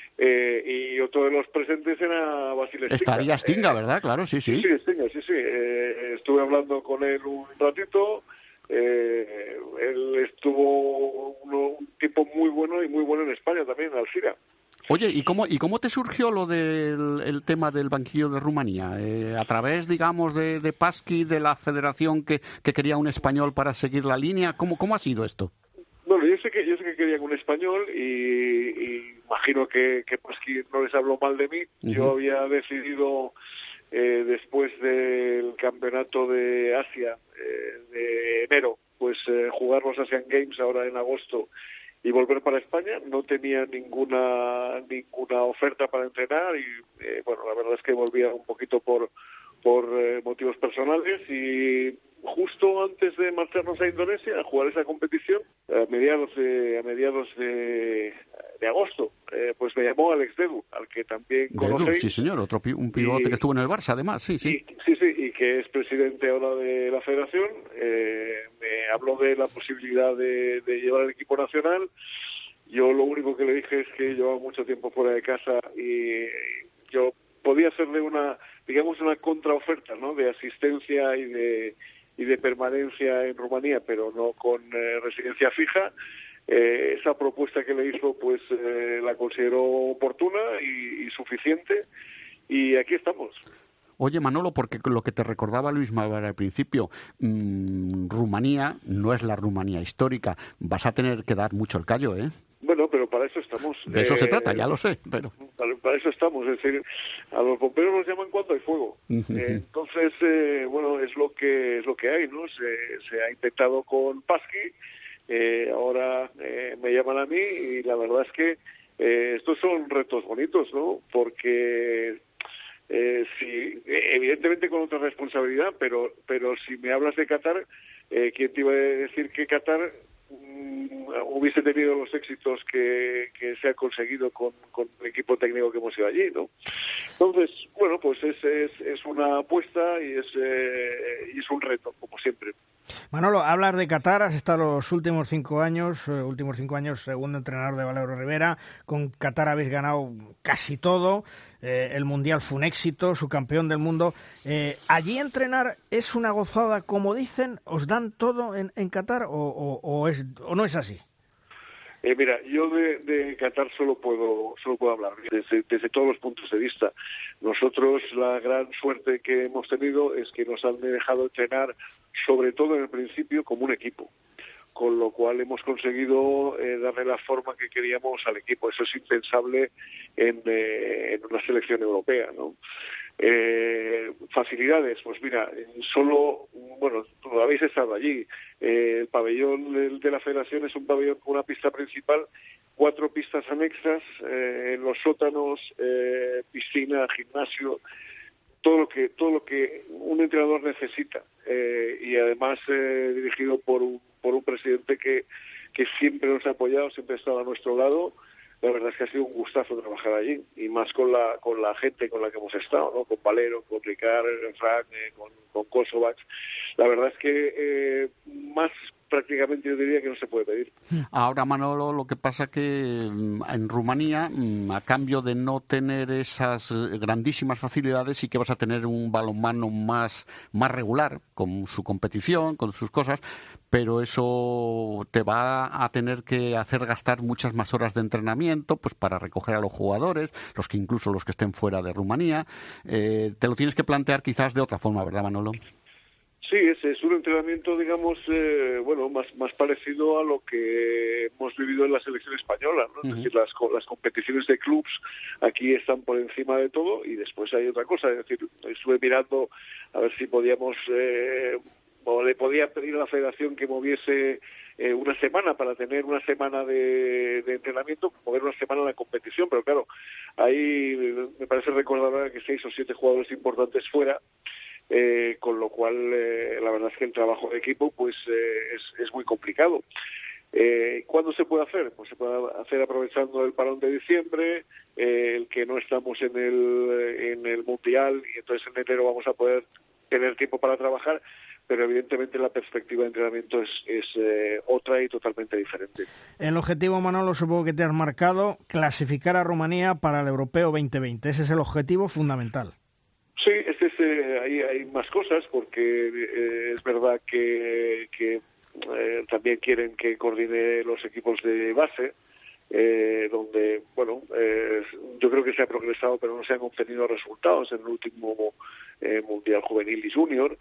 Eh, y otro de los presentes era Basile Stinga. Estaría Stinga, eh, ¿verdad? Claro, sí, sí. Sí, Stinga, sí, sí. Eh, estuve hablando con él un ratito. Eh, él estuvo uno, un tipo muy bueno y muy bueno en España también, en Alcira. Oye, ¿y cómo y cómo te surgió lo del el tema del banquillo de Rumanía? Eh, ¿A través, digamos, de, de Pasqui, de la federación que, que quería un español para seguir la línea? ¿Cómo, cómo ha sido esto? Bueno, yo sé que yo sé que querían un español y, y imagino que, que Pasqui no les habló mal de mí. Uh-huh. Yo había decidido, eh, después del campeonato de Asia eh, de enero, pues eh, jugar los Asian Games ahora en agosto y volver para España. No tenía ninguna ninguna oferta para entrenar y eh, bueno, la verdad es que volvía un poquito por por eh, motivos personales y justo antes de marcharnos a Indonesia a jugar esa competición a mediados de a mediados de, de agosto, eh, pues me llamó Alex Dedu, al que también conocéis. Sí, señor, otro pi- un pivote y, que estuvo en el Barça, además, sí, sí. Y, sí, sí, y que es presidente ahora de la Federación. Eh, me habló de la posibilidad de, de llevar el equipo nacional. Yo lo único que le dije es que llevaba mucho tiempo fuera de casa y yo podía hacerle una, digamos, una contraoferta, ¿no?, de asistencia y de y de permanencia en Rumanía, pero no con eh, residencia fija. Eh, esa propuesta que le hizo, pues eh, la consideró oportuna y, y suficiente, y aquí estamos. Oye, Manolo, porque lo que te recordaba Luis Malvar al principio, mmm, Rumanía no es la Rumanía histórica. Vas a tener que dar mucho el callo, ¿eh? Bueno, pero para eso estamos. De eso eh, se trata, ya lo sé, pero... Para, para eso estamos, es decir, a los bomberos los llaman cuando hay fuego. Uh-huh. Eh, entonces, eh, bueno, es lo que es lo que hay, ¿no? Se, se ha intentado con Pasqui, eh, ahora eh, me llaman a mí y la verdad es que eh, estos son retos bonitos, ¿no? Porque... Eh, sí, evidentemente con otra responsabilidad, pero pero si me hablas de Qatar, eh, ¿quién te iba a decir que Qatar um, hubiese tenido los éxitos que, que se ha conseguido con, con el equipo técnico que hemos ido allí, ¿no? Entonces, bueno, pues es es, es una apuesta y es eh, y es un reto, como siempre. Manolo, hablas de Qatar, has estado los últimos cinco años, eh, últimos cinco años segundo entrenador de Valero Rivera, con Qatar habéis ganado casi todo, eh, el Mundial fue un éxito, su campeón del mundo. Eh, ¿Allí entrenar es una gozada, como dicen? ¿Os dan todo en, en Qatar o, o, o, es, o no es así? Eh, mira, yo de, de Qatar solo puedo solo puedo hablar desde, desde todos los puntos de vista. Nosotros la gran suerte que hemos tenido es que nos han dejado entrenar, sobre todo en el principio, como un equipo, con lo cual hemos conseguido eh, darle la forma que queríamos al equipo. Eso es impensable en, eh, en una selección europea, ¿no? Eh, facilidades, pues mira, solo, bueno, habéis estado allí, eh, el pabellón de, de la Federación es un pabellón con una pista principal, cuatro pistas anexas, eh, en los sótanos, eh, piscina, gimnasio, todo lo que todo lo que un entrenador necesita, eh, y además eh, dirigido por un por un presidente que que siempre nos ha apoyado, siempre ha estado a nuestro lado. la verdad es que ha sido un gustazo trabajar allí, y más con la con la gente con la que hemos estado, ¿no? Con Valero, con Ricard, Frank, eh, con, con Kosovac. La verdad es que eh, más prácticamente yo diría que no se puede pedir. Ahora, Manolo, lo que pasa que en Rumanía, a cambio de no tener esas grandísimas facilidades, sí que vas a tener un balonmano más, más regular, con su competición, con sus cosas, pero eso te va a tener que hacer gastar muchas más horas de entrenamiento, pues para recoger a los jugadores, los que incluso los que estén fuera de Rumanía. Eh, te lo tienes que plantear quizás de otra forma, ¿verdad, Manolo? Sí, es, es un entrenamiento, digamos, eh, bueno, más más parecido a lo que hemos vivido en la selección española, ¿no? Uh-huh. Es decir, las, las competiciones de clubs aquí están por encima de todo, y después hay otra cosa, es decir, estuve mirando a ver si podíamos, eh, o le podía pedir a la federación que moviese eh, una semana para tener una semana de, de entrenamiento, mover una semana en la competición, pero claro, ahí me parece recordar que seis o siete jugadores importantes fuera. Eh, con lo cual eh, la verdad es que el trabajo de equipo pues eh, es, es muy complicado. Eh, ¿Cuándo se puede hacer? Pues se puede hacer aprovechando el parón de diciembre, eh, el que no estamos en el, en el Mundial, y entonces en enero vamos a poder tener tiempo para trabajar, pero evidentemente la perspectiva de entrenamiento es, es eh, otra y totalmente diferente. El objetivo, Manolo, supongo que te has marcado, clasificar a Rumanía para el Europeo veinte veinte. Ese es el objetivo fundamental. Sí, este es, eh, hay, hay más cosas, porque eh, es verdad que, que eh, también quieren que coordine los equipos de base, eh, donde, bueno, eh, yo creo que se ha progresado, pero no se han obtenido resultados en el último eh, Mundial Juvenil y Junior.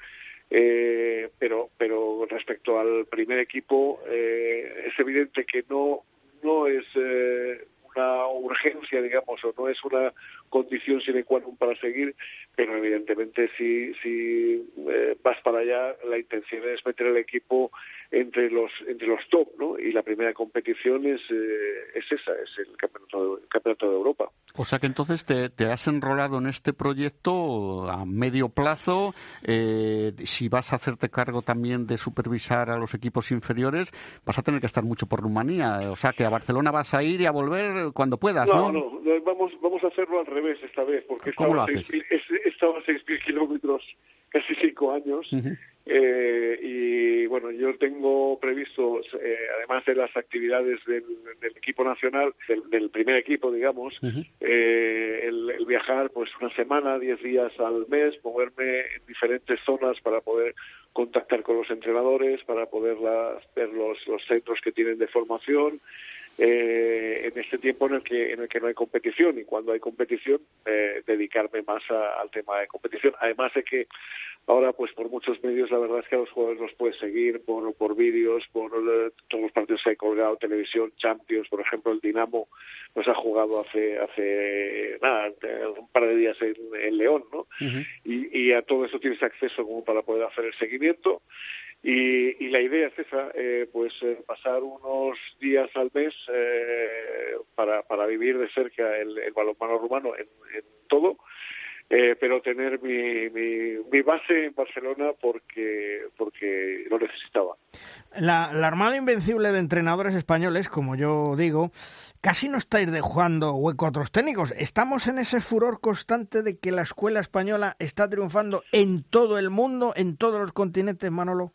Eh, pero, pero respecto al primer equipo, eh, es evidente que no, no es eh, una urgencia, digamos, o no es una condición sine qua non para seguir, pero evidentemente si, si eh, vas para allá, la intención es meter el equipo entre los entre los top, ¿no? Y la primera competición es eh, es esa, es el campeonato de, el campeonato de Europa. O sea que entonces te, te has enrolado en este proyecto a medio plazo. Eh, si vas a hacerte cargo también de supervisar a los equipos inferiores, vas a tener que estar mucho por Rumanía. O sea que a Barcelona vas a ir y a volver cuando puedas, ¿no? No, no, vamos, vamos a hacerlo al revés esta vez, porque ¿Cómo estaba lo haces? he estado a seis mil kilómetros, casi cinco años, uh-huh. eh, y bueno, yo tengo previsto, eh, además de las actividades del, del equipo nacional, del, del primer equipo, digamos, uh-huh. eh, el, el viajar pues una semana, diez días al mes, moverme en diferentes zonas para poder contactar con los entrenadores, para poder las, ver los, los centros que tienen de formación, Eh, en este tiempo en el que en el que no hay competición, y cuando hay competición eh, dedicarme más a, al tema de competición, además de que ahora pues por muchos medios la verdad es que a los jugadores los puedes seguir por por vídeos, por eh, todos los partidos que hay colgado, televisión, Champions, por ejemplo el Dinamo nos ha jugado hace hace nada un par de días en, en León, ¿no? Uh-huh. y, y a todo eso tienes acceso como para poder hacer el seguimiento. Y, y la idea es esa, eh, pues eh, pasar unos días al mes eh, para, para vivir de cerca el, el balonmano rumano en, en todo, eh, pero tener mi, mi, mi base en Barcelona porque, porque lo necesitaba. La, la armada invencible de entrenadores españoles, como yo digo, casi no estáis dejando hueco a otros técnicos. Estamos en ese furor constante de que la escuela española está triunfando en todo el mundo, en todos los continentes, Manolo.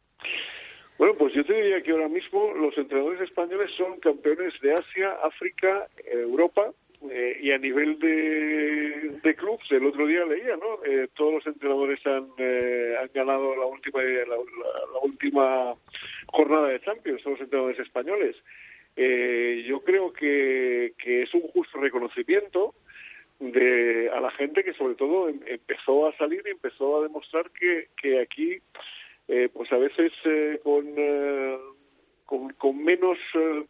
Bueno, pues yo te diría que ahora mismo los entrenadores españoles son campeones de Asia, África, Europa, eh, y a nivel de, de clubs, el otro día leía, ¿no? Eh, todos los entrenadores han, eh, han ganado la última la, la, la última jornada de Champions, todos los entrenadores españoles. Eh, yo creo que, que es un justo reconocimiento de a la gente que sobre todo em, empezó a salir y empezó a demostrar que, que aquí Eh, pues a veces eh, con, eh, con con menos eh,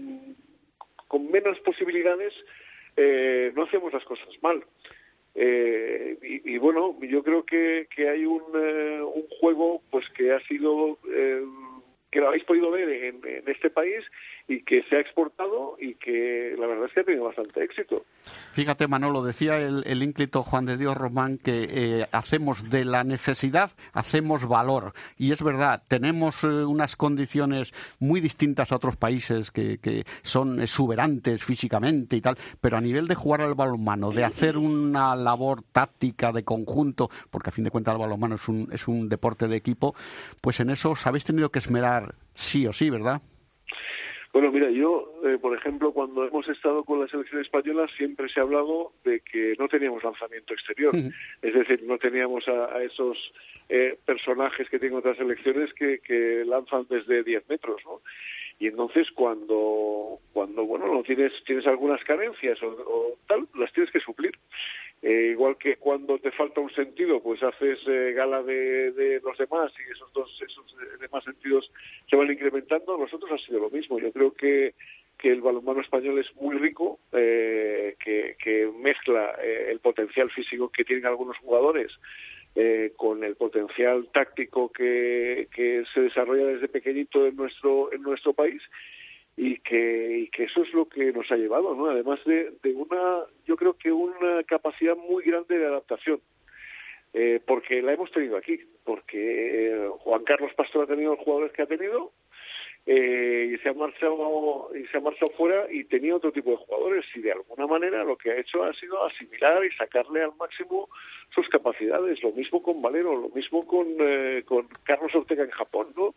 con menos posibilidades eh, no hacemos las cosas mal, eh, y, y bueno, yo creo que, que hay un, eh, un juego pues que ha sido eh, que lo habéis podido ver en, en este país y que se ha exportado y que la verdad es que ha tenido bastante éxito. Fíjate, Manolo, decía el, el ínclito Juan de Dios Román que eh, hacemos de la necesidad, hacemos valor. Y es verdad, tenemos eh, unas condiciones muy distintas a otros países que, que son exuberantes físicamente y tal, pero a nivel de jugar al balonmano, de hacer una labor táctica de conjunto, porque a fin de cuentas el balonmano es un, es un deporte de equipo, pues en eso os habéis tenido que esmerar sí o sí, ¿verdad? Bueno, mira, yo, eh, por ejemplo, cuando hemos estado con la selección española siempre se ha hablado de que no teníamos lanzamiento exterior. Uh-huh. Es decir, no teníamos a, a esos eh, personajes que tienen otras selecciones que, que lanzan desde diez metros, ¿no? Y entonces cuando, cuando bueno, no tienes, tienes algunas carencias o, o tal, las tienes que suplir. Eh, igual que cuando te falta un sentido, pues haces eh, gala de, de los demás y esos dos esos demás sentidos se van incrementando. Nosotros ha sido lo mismo. Yo creo que, que el balonmano español es muy rico, eh, que, que mezcla eh, el potencial físico que tienen algunos jugadores eh, con el potencial táctico que, que se desarrolla desde pequeñito en nuestro en nuestro país. Y que, y que eso es lo que nos ha llevado, ¿no? Además de, de una, yo creo que una capacidad muy grande de adaptación, eh, porque la hemos tenido aquí, porque eh, Juan Carlos Pastor ha tenido los jugadores que ha tenido, eh, y se ha marchado y se ha marchado fuera y tenía otro tipo de jugadores, y de alguna manera lo que ha hecho ha sido asimilar y sacarle al máximo sus capacidades. Lo mismo con Valero, lo mismo con eh, con Carlos Ortega en Japón, ¿no?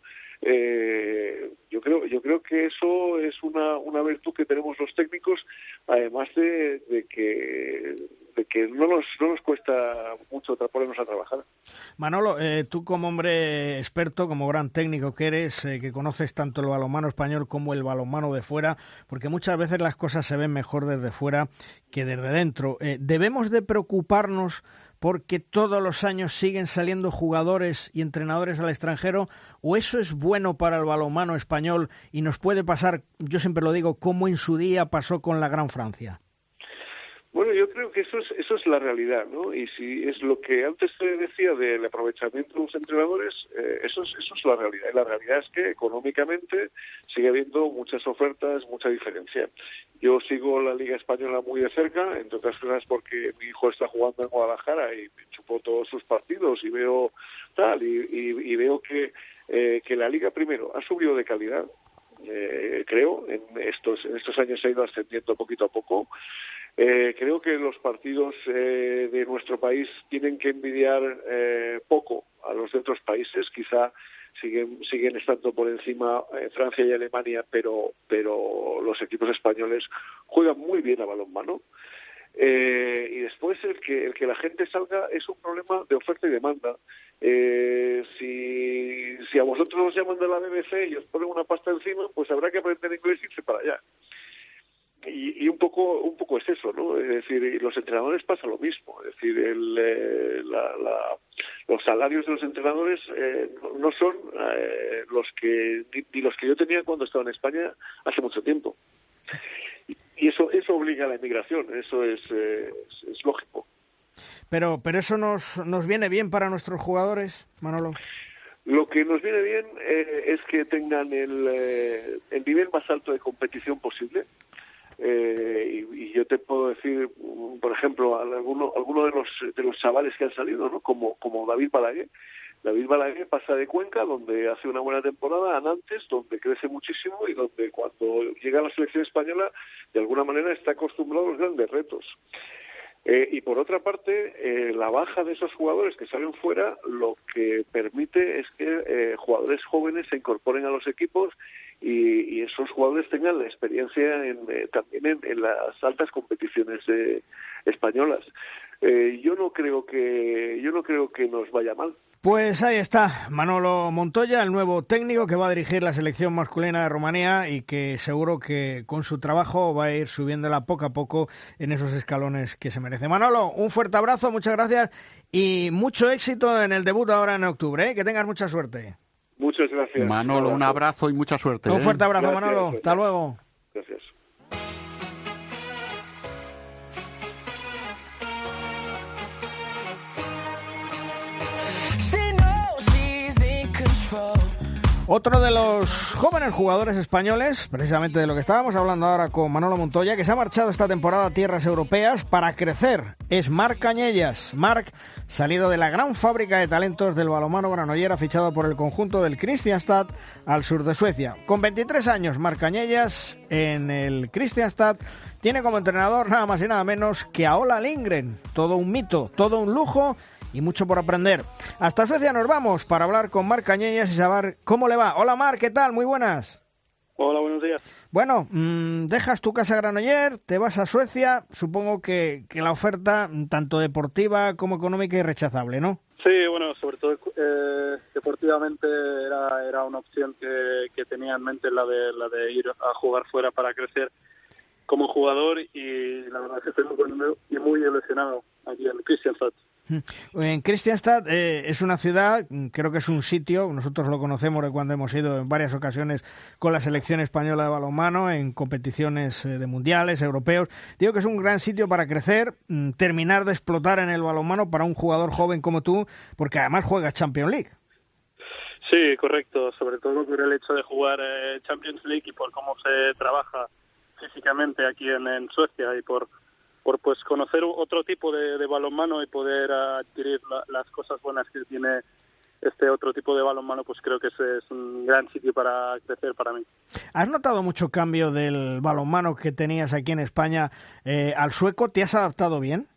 Eh, yo creo yo creo que eso es una una virtud que tenemos los técnicos, además de, de que de que no nos no nos cuesta mucho ponernos a trabajar. Manolo, eh, tú como hombre experto, como gran técnico que eres, eh, que conoces tanto el balonmano español como el balonmano de fuera, porque muchas veces las cosas se ven mejor desde fuera que desde dentro. Eh, ¿Debemos de preocuparnos porque todos los años siguen saliendo jugadores y entrenadores al extranjero, o eso es bueno para el balonmano español y nos puede pasar, yo siempre lo digo, como en su día pasó con la Gran Francia? Bueno, yo creo que eso es eso es la realidad, ¿no? Y si es lo que antes se decía del aprovechamiento de los entrenadores, eh, eso es eso es la realidad. Y la realidad es que económicamente sigue habiendo muchas ofertas, mucha diferencia. Yo sigo la Liga Española muy de cerca, entre otras cosas porque mi hijo está jugando en Guadalajara y me chupo todos sus partidos y veo tal y, y, y veo que eh, que la Liga primero ha subido de calidad. Eh, creo en estos en estos años se ha ido ascendiendo poquito a poco. Eh, creo que los partidos eh, de nuestro país tienen que envidiar eh, poco a los de otros países. Quizá siguen siguen estando por encima eh, Francia y Alemania, pero pero los equipos españoles juegan muy bien a balonmano. Eh, y después el que el que la gente salga es un problema de oferta y demanda. Eh, si si a vosotros os llaman de la B B C y os ponen una pasta encima, pues habrá que aprender inglés y irse para allá. Y, y un poco un poco es eso, ¿no? Es decir, los entrenadores pasa lo mismo. Es decir, el, eh, la, la, los salarios de los entrenadores eh, no, no son eh, los que ni, ni los que yo tenía cuando estaba en España hace mucho tiempo. Y, y eso eso obliga a la emigración. Eso es eh, es, es lógico. Pero pero eso nos nos viene bien para nuestros jugadores, Manolo. Lo que nos viene bien eh, es que tengan el, eh, el nivel más alto de competición posible. Eh, y, y yo te puedo decir, por ejemplo, alguno, alguno de los de los chavales que han salido, ¿no? Como como David Balaguer. David Balaguer pasa de Cuenca, donde hace una buena temporada, a Nantes, donde crece muchísimo y donde cuando llega a la selección española, de alguna manera está acostumbrado a los grandes retos. Eh, y por otra parte, eh, la baja de esos jugadores que salen fuera lo que permite es que eh, jugadores jóvenes se incorporen a los equipos y, y esos jugadores tengan la experiencia en, eh, también en, en las altas competiciones eh, españolas. Eh, yo no creo que yo no creo que nos vaya mal. Pues ahí está Manolo Montoya, el nuevo técnico que va a dirigir la selección masculina de Rumanía y que seguro que con su trabajo va a ir subiéndola poco a poco en esos escalones que se merece. Manolo, un fuerte abrazo, muchas gracias y mucho éxito en el debut ahora en octubre, ¿eh? Que tengas mucha suerte. Muchas gracias. Manolo, un abrazo y mucha suerte. Un ¿eh? fuerte abrazo, Gracias, Manolo. gracias. Hasta luego. Gracias. Otro de los jóvenes jugadores españoles, precisamente de lo que estábamos hablando ahora con Manolo Montoya, que se ha marchado esta temporada a tierras europeas para crecer, es Marc Cañellas. Marc, salido de la gran fábrica de talentos del balonmano Granollers, ha fichado por el conjunto del Kristianstad al sur de Suecia. Con veintitrés años, Marc Cañellas en el Kristianstad tiene como entrenador nada más y nada menos que a Ola Lindgren. Todo un mito, todo un lujo y mucho por aprender. Hasta Suecia nos vamos para hablar con Marc Cañellas y saber cómo le va. Hola Marc, ¿qué tal? Muy buenas. Hola, buenos días. Bueno, mmm, dejas tu casa Granollers, te vas a Suecia. Supongo que, que la oferta, tanto deportiva como económica, es rechazable, ¿no? Sí, bueno, sobre todo eh, deportivamente era, era una opción que, que tenía en mente la de, la de ir a jugar fuera para crecer como jugador, y la verdad es que estoy muy contento y muy ilusionado aquí en Kristianstad. En Kristianstad eh, es una ciudad, creo que es un sitio, nosotros lo conocemos de cuando hemos ido en varias ocasiones con la selección española de balonmano en competiciones eh, de mundiales, europeos. Digo que es un gran sitio para crecer, mm, terminar de explotar en el balonmano para un jugador joven como tú, porque además juegas Champions League. Sí, correcto, sobre todo por el hecho de jugar eh, Champions League y por cómo se trabaja físicamente aquí en, en Suecia, y por por pues conocer otro tipo de, de balonmano y poder adquirir la, las cosas buenas que tiene este otro tipo de balonmano, pues creo que ese es un gran sitio para crecer para mí. ¿Has notado mucho cambio del balonmano que tenías aquí en España eh, al sueco? ¿Te has adaptado bien?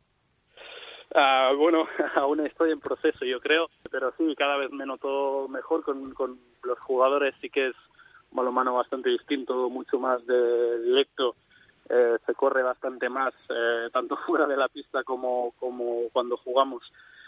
Uh, bueno, aún estoy en proceso, yo creo, pero sí, cada vez me noto mejor con, con los jugadores. Sí que es un balonmano bastante distinto, mucho más de directo. Eh, se corre bastante más, eh, tanto fuera de la pista como, como cuando jugamos.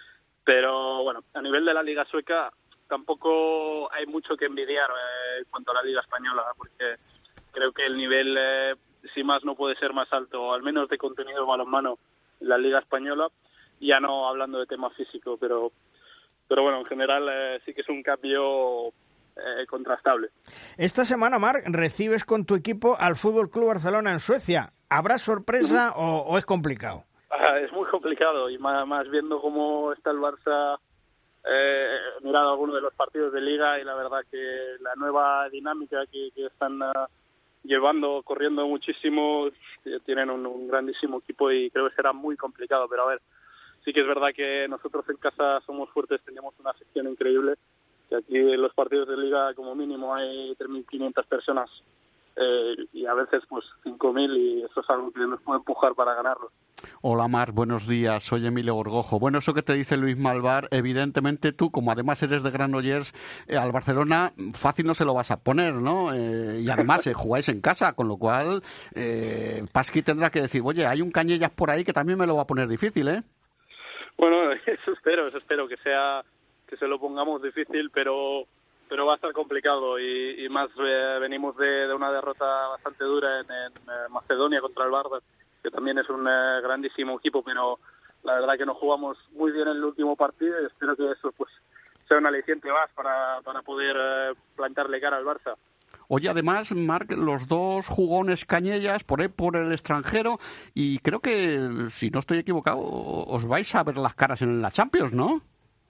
Pero bueno, a nivel de la Liga Sueca tampoco hay mucho que envidiar eh, en cuanto a la Liga Española, porque creo que el nivel, eh, si más no puede ser más alto, al menos de contenido de balonmano en la Liga Española, ya no hablando de tema físico, pero, pero bueno, en general eh, sí que es un cambio Eh, contrastable. Esta semana, Marc, recibes con tu equipo al Fútbol Club Barcelona en Suecia. ¿Habrá sorpresa uh-huh. o, o es complicado? Ah, es muy complicado, y más, más viendo cómo está el Barça. Eh, he mirado algunos de los partidos de Liga y la verdad que la nueva dinámica que, que están uh, llevando, corriendo muchísimo, tienen un, un grandísimo equipo y creo que será muy complicado, pero a ver, sí que es verdad que nosotros en casa somos fuertes, tenemos una sección increíble. Aquí en los partidos de Liga como mínimo hay tres mil quinientas personas eh, y a veces pues cinco mil, y eso es algo que nos puede empujar para ganarlo. Hola Marc, buenos días, soy Emilio Gorgojo. Bueno, eso que te dice Luis Malvar, evidentemente tú, como además eres de Granollers, eh, al Barcelona fácil no se lo vas a poner, ¿no? Eh, y además eh, jugáis en casa, con lo cual eh, Pasqui tendrá que decir, oye, hay un Cañellas por ahí que también me lo va a poner difícil, ¿eh? Bueno, eso espero, eso espero, que sea que se lo pongamos difícil, pero pero va a estar complicado, y, y más eh, venimos de, de una derrota bastante dura en, en eh, Macedonia contra el Vardar, que también es un eh, grandísimo equipo, pero la verdad que no jugamos muy bien en el último partido, y espero que eso pues sea un aliciente más para, para poder eh, plantarle cara al Barça. Oye, además, Marc, los dos jugones Cañellas por ahí por el extranjero, y creo que, si no estoy equivocado, os vais a ver las caras en la Champions, ¿no?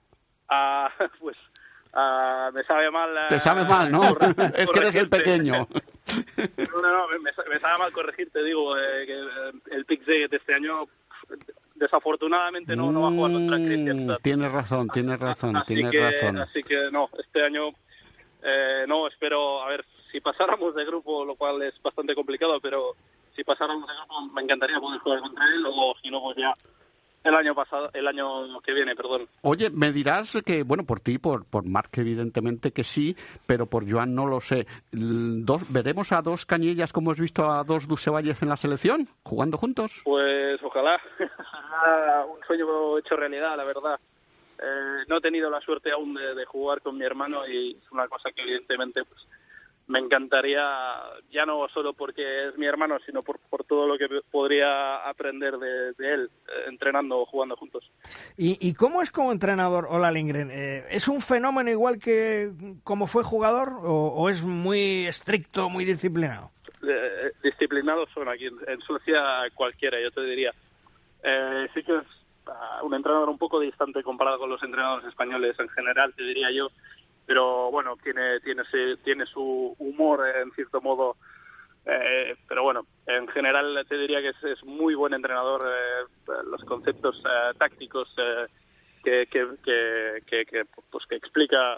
Ah, pues ah, me sabe mal. Te sabe mal, ¿no? Es que eres el pequeño. No, no, no, me, me sabe mal corregirte, digo, eh, que el Pick de este año desafortunadamente no, no va a jugar contra Kristianstad. Tienes razón, tienes razón, así tienes que, razón. Así que no, este año eh, no, espero, a ver, si pasáramos de grupo, lo cual es bastante complicado, pero si pasáramos de grupo me encantaría poder jugar contra él, o si no, pues ya el año pasado, el año que viene, perdón. Oye, me dirás que, bueno, por ti, por, por Marc evidentemente que sí, pero por Joan no lo sé. Dos, ¿Veremos a dos Cañellas como has visto a dos Dusevalles en la selección, jugando juntos? Pues ojalá, un sueño hecho realidad, la verdad. Eh, no he tenido la suerte aún de, de jugar con mi hermano, y es una cosa que evidentemente pues me encantaría, ya no solo porque es mi hermano, sino por, por todo lo que podría aprender de, de él, eh, entrenando o jugando juntos. ¿Y, ¿Y cómo es como entrenador Ola Lindgren? Eh, ¿Es un fenómeno igual que como fue jugador, o, o es muy estricto, muy disciplinado? Eh, disciplinados son aquí en, en Suecia cualquiera, yo te diría. Eh, sí que es uh, un entrenador un poco distante comparado con los entrenadores españoles en general, te diría yo. pero bueno, tiene tiene tiene su humor en cierto modo, eh, pero bueno, en general te diría que es, es muy buen entrenador. Eh, los conceptos eh, tácticos eh, que, que, que, que, que pues que explica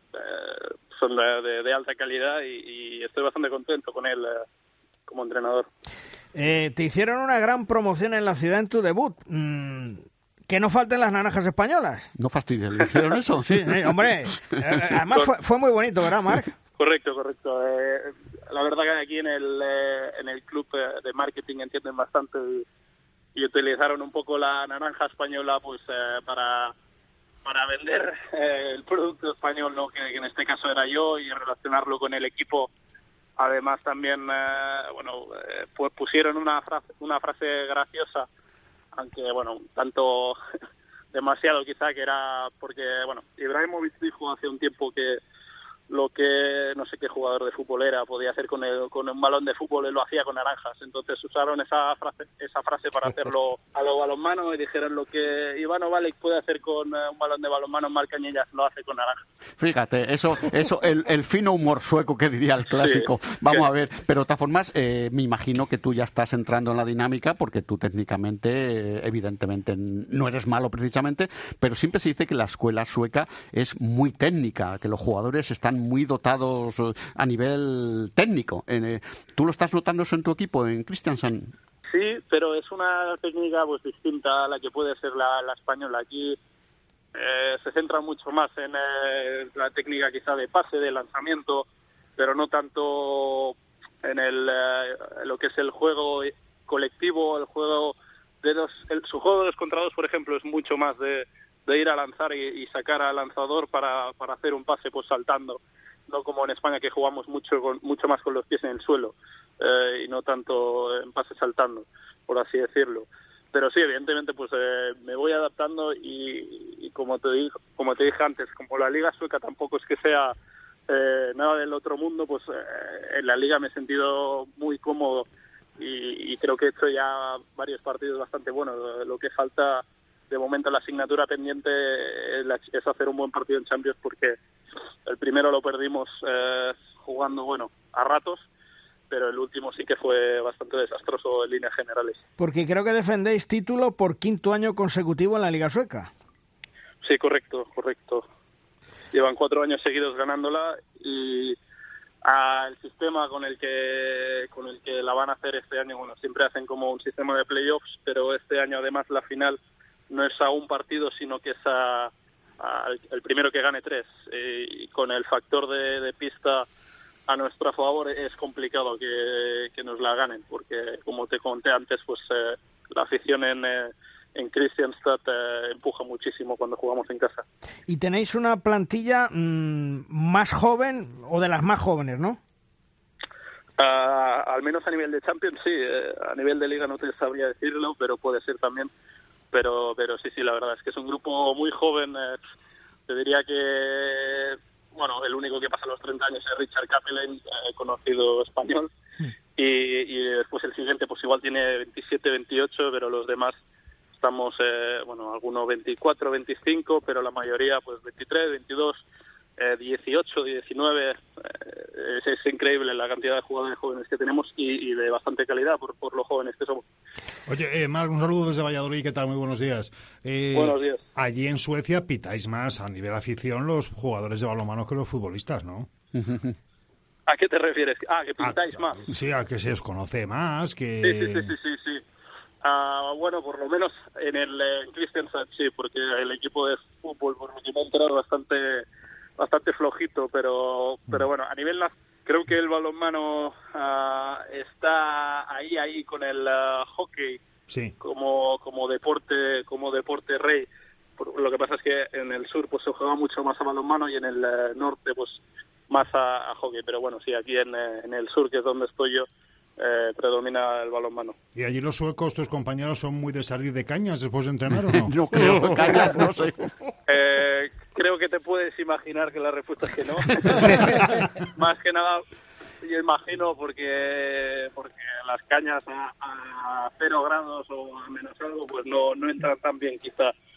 eh, son de, de, de alta calidad y, y estoy bastante contento con él eh, como entrenador. Eh, te hicieron una gran promoción en la ciudad en tu debut. Mm, que no falten las naranjas españolas. No fastidies, ¿le hicieron eso? Sí, sí, hombre. Eh, además fue, fue muy bonito, ¿verdad, Marc? Correcto, correcto. Eh, la verdad que aquí en el eh, en el club de marketing entienden bastante y, y utilizaron un poco la naranja española pues eh, para para vender eh, el producto español, ¿no? Que, que en este caso era yo, y relacionarlo con el equipo. Además también eh, bueno eh, pues pusieron una frase una frase graciosa, aunque bueno tanto demasiado quizá, que era porque bueno Ibrahimovic dijo hace un tiempo que lo que no sé qué jugador de fútbol era podía hacer con el, con un balón de fútbol, él lo hacía con naranjas. Entonces usaron esa frase esa frase para hacerlo a lo balonmano y dijeron lo que Ivano Valek puede hacer con uh, un balón de balonmano, Marc Cañellas lo hace con naranjas. Fíjate, eso, eso el, el fino humor sueco que diría el clásico. Sí, Vamos sí. a ver, pero de todas formas, eh, me imagino que tú ya estás entrando en la dinámica, porque tú técnicamente, eh, evidentemente, no eres malo precisamente, pero siempre se dice que la escuela sueca es muy técnica, que los jugadores están muy dotados a nivel técnico. Eh, ¿Tú lo estás notando eso en tu equipo, en Kristiansand? Sí, pero es una técnica pues distinta a la que puede ser la, la española. Aquí eh, se centra mucho más en eh, la técnica quizá de pase, de lanzamiento, pero no tanto en el eh, lo que es el juego colectivo, el juego de dos, el, su juego de dos contra dos, por ejemplo, es mucho más de de ir a lanzar y, y sacar al lanzador para, para hacer un pase pues saltando, no como en España, que jugamos mucho con, mucho más con los pies en el suelo eh, y no tanto en pase saltando, por así decirlo. Pero sí, evidentemente pues eh, me voy adaptando y, y como te dije, como te dije antes, como la liga sueca tampoco es que sea eh, nada del otro mundo, pues eh, en la liga me he sentido muy cómodo y, y creo que he hecho ya varios partidos bastante buenos. Lo que falta de momento, la asignatura pendiente es hacer un buen partido en Champions, porque el primero lo perdimos eh, jugando, bueno, a ratos, pero el último sí que fue bastante desastroso en líneas generales. Porque creo que defendéis título por quinto año consecutivo en la Liga Sueca. Sí, correcto, correcto. Llevan cuatro años seguidos ganándola y ah, el sistema con el que con el que la van a hacer este año, bueno, siempre hacen como un sistema de playoffs, pero este año además la final no es a un partido, sino que es a, a el primero que gane tres. Eh, y con el factor de, de pista a nuestro favor es complicado que, que nos la ganen, porque como te conté antes, pues eh, la afición en, eh, en Kristianstad eh, empuja muchísimo cuando jugamos en casa. Y tenéis una plantilla mmm, más joven, o de las más jóvenes, ¿no? Uh, al menos a nivel de Champions, sí. Eh, a nivel de Liga no te sabría decirlo, pero puede ser también. Pero pero sí, sí, la verdad es que es un grupo muy joven. Eh, te diría que, bueno, el único que pasa los treinta años es Richard Kapelin, eh, conocido español. Sí. Y, y después el siguiente pues igual tiene veintisiete, veintiocho, pero los demás estamos, eh, bueno, algunos veinticuatro, veinticinco, pero la mayoría pues veintitrés, veintidós, eh, dieciocho, diecinueve. Eh, es, es increíble la cantidad de jugadores jóvenes que tenemos y, y de bastante calidad por, por los jóvenes que somos. Oye, eh, Marc, un saludo desde Valladolid, ¿qué tal? Muy buenos días. Eh, buenos días. Allí en Suecia pitáis más a nivel afición los jugadores de balonmano que los futbolistas, ¿no? ¿A qué te refieres? Ah, que pintáis a, más. Sí, a que se os conoce más, que... Sí, sí, sí, sí, sí. sí. Uh, bueno, por lo menos en el en Kristiansand sí, porque el equipo de fútbol, por lo que me he enterado, bastante bastante flojito, pero pero bueno, a nivel creo que el balonmano uh, está ahí ahí con el uh, hockey, sí, como como deporte como deporte rey. Lo que pasa es que en el sur pues se juega mucho más a balonmano y en el uh, norte pues más a, a hockey, pero bueno, sí, aquí en, en el sur, que es donde estoy yo, eh, predomina el balonmano. ¿Y allí los suecos, tus compañeros, son muy de salir de cañas después de entrenar o no? No creo, cañas no sé. Eh, creo que te puedes imaginar que la respuesta es que no. Más que nada, yo imagino porque porque las cañas a, a cero grados o a menos algo, pues no, no entran tan bien quizá.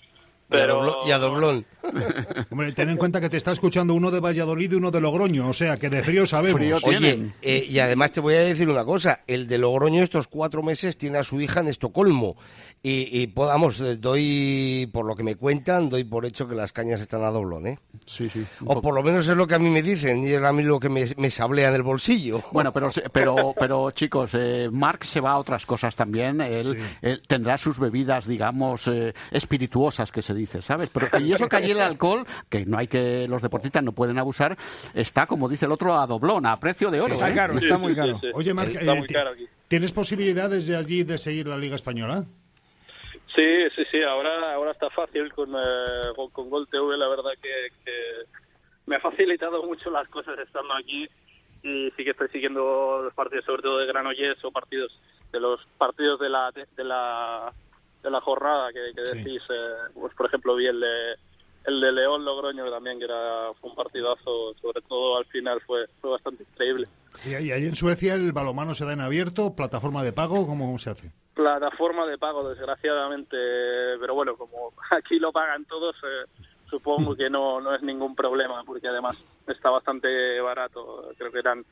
Pero... Y a doblón. Hombre, ten en cuenta que te está escuchando uno de Valladolid y uno de Logroño, o sea, que de frío sabemos. Frío Oye, eh, y además te voy a decir una cosa, el de Logroño estos cuatro meses tiene a su hija en Estocolmo y, y podamos, eh, doy, por lo que me cuentan, doy por hecho que las cañas están a doblón, ¿eh? Sí, sí. O por lo menos es lo que a mí me dicen y es a mí lo que me, me sablea en el bolsillo. Bueno, pero pero pero chicos, eh, Marc se va a otras cosas también. Él, sí. él tendrá sus bebidas, digamos, eh, espirituosas, que se dice, ¿sabes? Pero y eso que allí el alcohol, que no hay que los deportistas no pueden abusar, está, como dice el otro, a doblón, a precio de oro. Sí, está ¿eh? caro, está muy caro. Sí, sí, sí. Oye, Marc, eh, ¿tienes posibilidades de allí de seguir la Liga Española? Sí, sí, sí, ahora ahora está fácil con, eh, con, con Gol T V, la verdad que, que me ha facilitado mucho las cosas estando aquí y sí que estoy siguiendo los partidos, sobre todo de Granollers o partidos de los partidos de la de la de la jornada que, que decís, sí. eh, pues por ejemplo vi el de el de León Logroño también, que era fue un partidazo, sobre todo al final fue fue bastante increíble. ¿Y ahí en Suecia el balonmano se da en abierto, plataforma de pago, cómo se hace? Plataforma de pago, desgraciadamente, pero bueno, como aquí lo pagan todos, eh, supongo que no no es ningún problema, porque además está bastante barato, creo que eran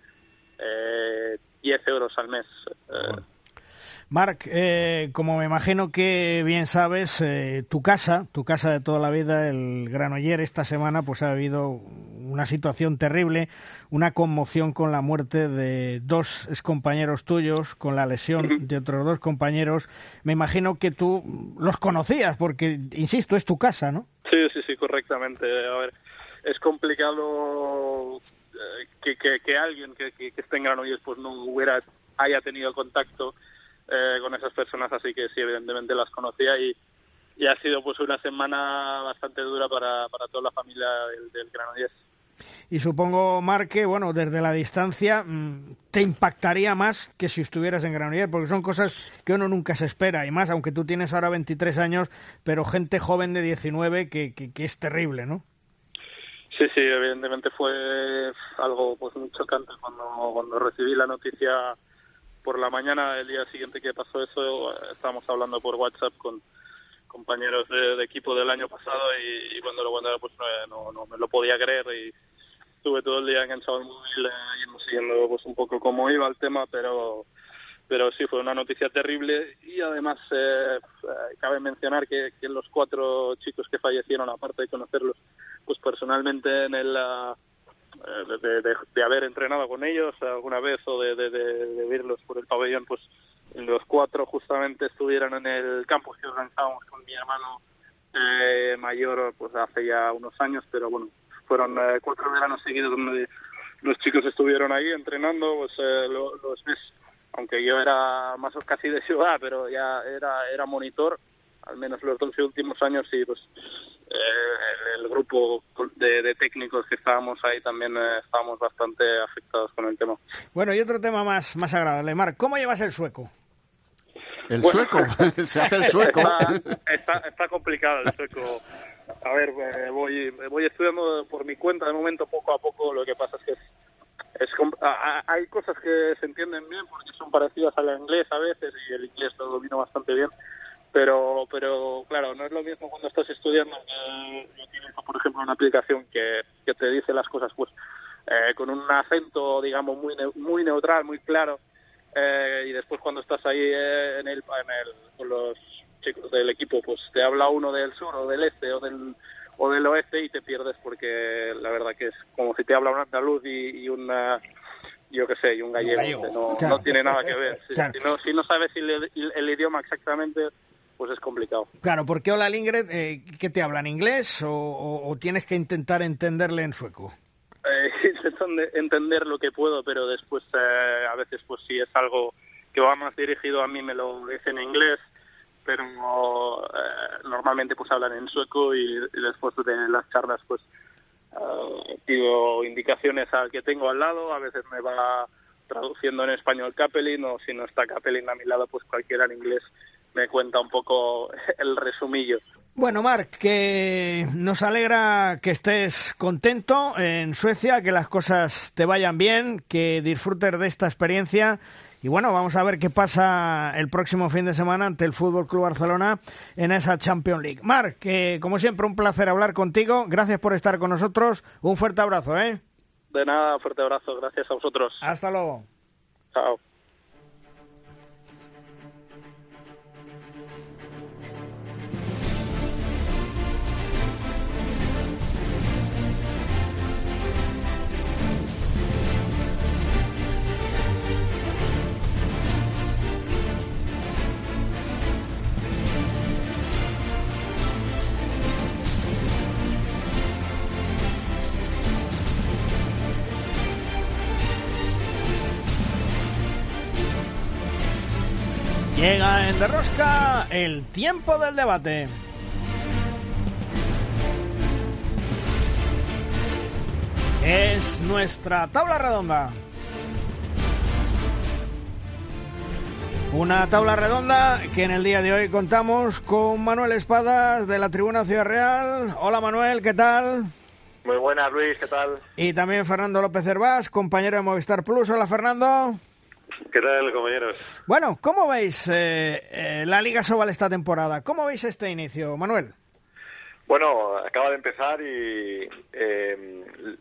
eh, diez euros al mes. Eh. Marc, eh, como me imagino que bien sabes, eh, tu casa, tu casa de toda la vida, el Granollers, esta semana pues ha habido una situación terrible, una conmoción con la muerte de dos excompañeros tuyos, con la lesión de otros dos compañeros. Me imagino que tú los conocías, porque, insisto, es tu casa, ¿no? Sí, sí, sí, correctamente. A ver, es complicado eh, que, que, que alguien que, que, que esté en Granollers pues no hubiera haya tenido contacto Eh, con esas personas, así que sí, evidentemente las conocía y, y ha sido pues una semana bastante dura para, para toda la familia del, del Granollers. Y supongo, Marc, que bueno, desde la distancia mmm, te impactaría más que si estuvieras en Granollers, porque son cosas que uno nunca se espera, y más, aunque tú tienes ahora veintitrés años, pero gente joven de diecinueve que, que, que es terrible, ¿no? Sí, sí, evidentemente fue algo pues muy chocante cuando, cuando recibí la noticia. Por la mañana, el día siguiente que pasó eso, estábamos hablando por WhatsApp con compañeros de, de equipo del año pasado y, y cuando lo contaron pues no, no me lo podía creer y estuve todo el día enganchado al móvil eh, siguiendo pues un poco cómo iba el tema, pero pero sí fue una noticia terrible y además eh, cabe mencionar que, que los cuatro chicos que fallecieron, aparte de conocerlos pues personalmente en el uh, De, de, de haber entrenado con ellos alguna vez o de, de, de, de verlos por el pabellón, pues los cuatro justamente estuvieron en el campus que organizábamos con mi hermano eh, mayor pues hace ya unos años, pero bueno, fueron eh, cuatro veranos seguidos donde los chicos estuvieron ahí entrenando, pues eh, lo, los ves, aunque yo era más casi de ciudad, pero ya era, era monitor, al menos los dos últimos años, y pues eh, el, el grupo de, de técnicos que estábamos ahí también eh, estábamos bastante afectados con el tema. Bueno, y otro tema más, más agradable. Marc, ¿cómo llevas el sueco? ¿El bueno, sueco? Se hace el sueco. Está, está, está complicado el sueco. A ver, eh, voy voy estudiando por mi cuenta de momento poco a poco, lo que pasa es que es, es a, a, hay cosas que se entienden bien porque son parecidas al inglés a veces y el inglés lo domino bastante bien. Pero, pero claro, no es lo mismo cuando estás estudiando. Eh, yo utilizo, por ejemplo, una aplicación que, que te dice las cosas pues eh, con un acento, digamos, muy muy neutral, muy claro. Eh, y después cuando estás ahí eh, en el, en el con los chicos del equipo, pues te habla uno del sur o del este o del o del oeste y te pierdes porque la verdad que es como si te habla un andaluz y, y una yo qué sé, y un gallego, un gallego. No, claro. No tiene nada que ver. Si, claro. si, no, si no sabes el, el, el idioma exactamente, pues es complicado. Claro, porque hola Lindgren, eh, ¿qué te hablan? ¿Inglés o, o, o tienes que intentar entenderle en sueco? Eh, intento entender lo que puedo, pero después eh, a veces pues si es algo que va más dirigido a mí me lo dicen en inglés, pero eh, normalmente pues hablan en sueco y, y después de las charlas pues uh, pido indicaciones al que tengo al lado, a veces me va traduciendo en español Capelin o si no está Capelin a mi lado pues cualquiera en inglés me cuenta un poco el resumillo. Bueno, Marc, que nos alegra que estés contento en Suecia, que las cosas te vayan bien, que disfrutes de esta experiencia. Y bueno, vamos a ver qué pasa el próximo fin de semana ante el Fútbol Club Barcelona en esa Champions League. Marc, que como siempre un placer hablar contigo. Gracias por estar con nosotros. Un fuerte abrazo, ¿eh? De nada, fuerte abrazo. Gracias a vosotros. Hasta luego. Chao. Llega en Derrosca el tiempo del debate. Es nuestra tabla redonda. Una tabla redonda que en el día de hoy contamos con Manuel Espadas de la Tribuna Ciudad Real. Hola Manuel, ¿qué tal? Muy buenas, Luis, ¿qué tal? Y también Fernando López Hervás, compañero de Movistar Plus. Hola Fernando. ¿Qué tal, compañeros? Bueno, ¿cómo veis eh, eh, la Liga Sobal esta temporada? ¿Cómo veis este inicio, Manuel? Bueno, acaba de empezar y eh,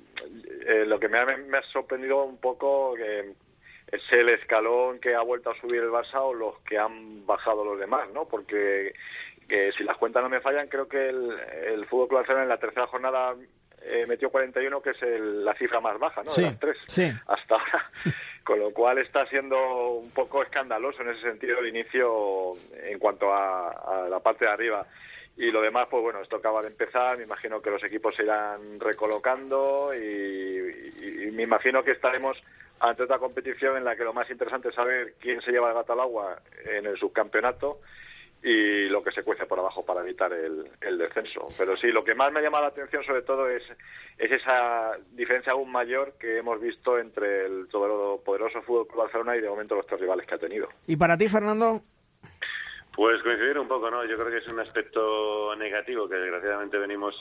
eh, lo que me ha, me ha sorprendido un poco eh, es el escalón que ha vuelto a subir el Barça o los que han bajado los demás, ¿no? Porque que si las cuentas no me fallan, creo que el, el F C Barcelona en la tercera jornada eh, metió cuarenta y uno, que es el, la cifra más baja, ¿no? Sí, de las tres sí. hasta ahora. Con lo cual está siendo un poco escandaloso en ese sentido el inicio en cuanto a, a la parte de arriba. Y lo demás, pues bueno, esto acaba de empezar, me imagino que los equipos se irán recolocando y, y, y me imagino que estaremos ante otra competición en la que lo más interesante es saber quién se lleva el gato al agua en el subcampeonato y lo que se cuece por abajo para evitar el, el descenso. Pero sí, lo que más me llama la atención sobre todo es, es esa diferencia aún mayor que hemos visto entre el todopoderoso F C Barcelona y de momento los tres rivales que ha tenido. ¿Y para ti, Fernando? Pues coincidir un poco, ¿no? Yo creo que es un aspecto negativo que desgraciadamente venimos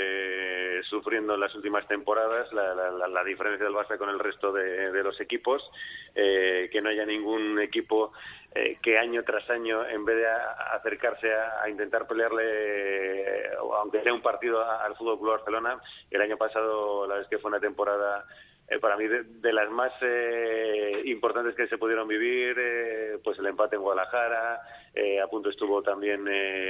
eh, sufriendo en las últimas temporadas, la, la, la diferencia del Barça con el resto de, de los equipos, eh, que no haya ningún equipo eh, que año tras año, en vez de a, acercarse a, a intentar pelearle, eh, aunque sea un partido al F C Barcelona, el año pasado, la vez que fue una temporada Eh, para mí de, de las más eh, importantes que se pudieron vivir, eh, pues el empate en Guadalajara, eh, a punto estuvo también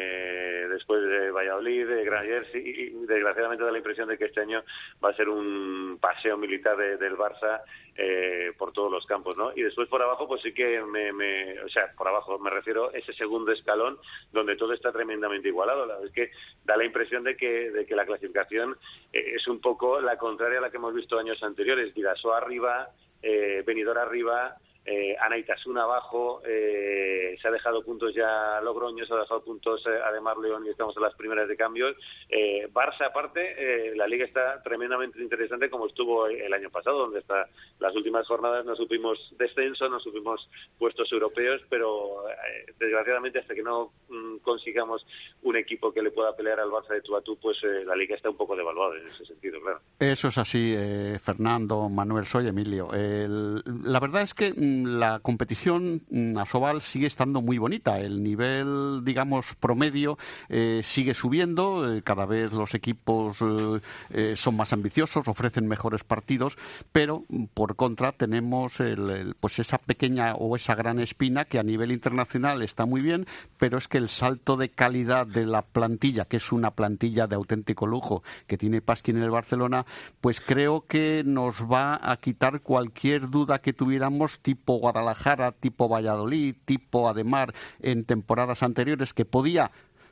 eh, después de Valladolid, de Granollers, y, y desgraciadamente da la impresión de que este año va a ser un paseo militar de, del Barça eh, por todos los campos, ¿no? Y después por abajo, pues sí que me, me, o sea, por abajo me refiero a ese segundo escalón donde todo está tremendamente igualado. La verdad es que da la impresión de que, de que la clasificación eh, es un poco la contraria a la que hemos visto años anteriores. Vidasoa arriba, eh, Benidorm arriba, eh, Anaitasuna abajo, eh, se ha dejado puntos ya Logroño, se ha dejado puntos eh, además León y estamos en las primeras de cambios. Eh, Barça aparte, eh, la liga está tremendamente interesante como estuvo el año pasado, donde hasta las últimas jornadas no supimos descenso, no supimos puestos europeos, pero eh, desgraciadamente hasta que no mm, consigamos un equipo que le pueda pelear al Barça de tú a tú, pues eh, la liga está un poco devaluada en ese sentido, claro. Eso es así, eh, Fernando, Manuel, soy Emilio. El, la verdad es que mm, la competición mm, a Sobal sigue estando muy bonita. El nivel, digamos, promedio eh, sigue subiendo. Eh, cada vez los equipos eh, eh, son más ambiciosos, ofrecen mejores partidos, pero por contra tenemos el, el, pues esa pequeña o esa gran espina que a nivel internacional está muy bien, pero es que el salto de calidad de la plantilla, que es una plantilla de auténtico lujo que tiene Pasquin en el Barcelona, pues creo que nos va a quitar cualquier duda que tuviéramos tipo Guadalajara, tipo Valladolid, tipo Ademar en temporadas anteriores, que podía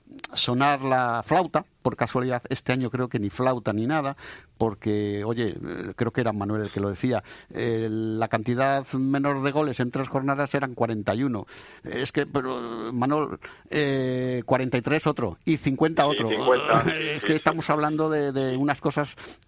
sonar la flauta. Por casualidad, este año creo que ni flauta ni nada, porque, oye, creo que era Manuel el que lo decía, eh, la cantidad menor de goles en tres jornadas eran cuarenta y uno. Es que, pero, Manuel, eh, cuarenta y tres otro, y cincuenta otro. Sí, cincuenta. Es que estamos hablando de, de unas cosas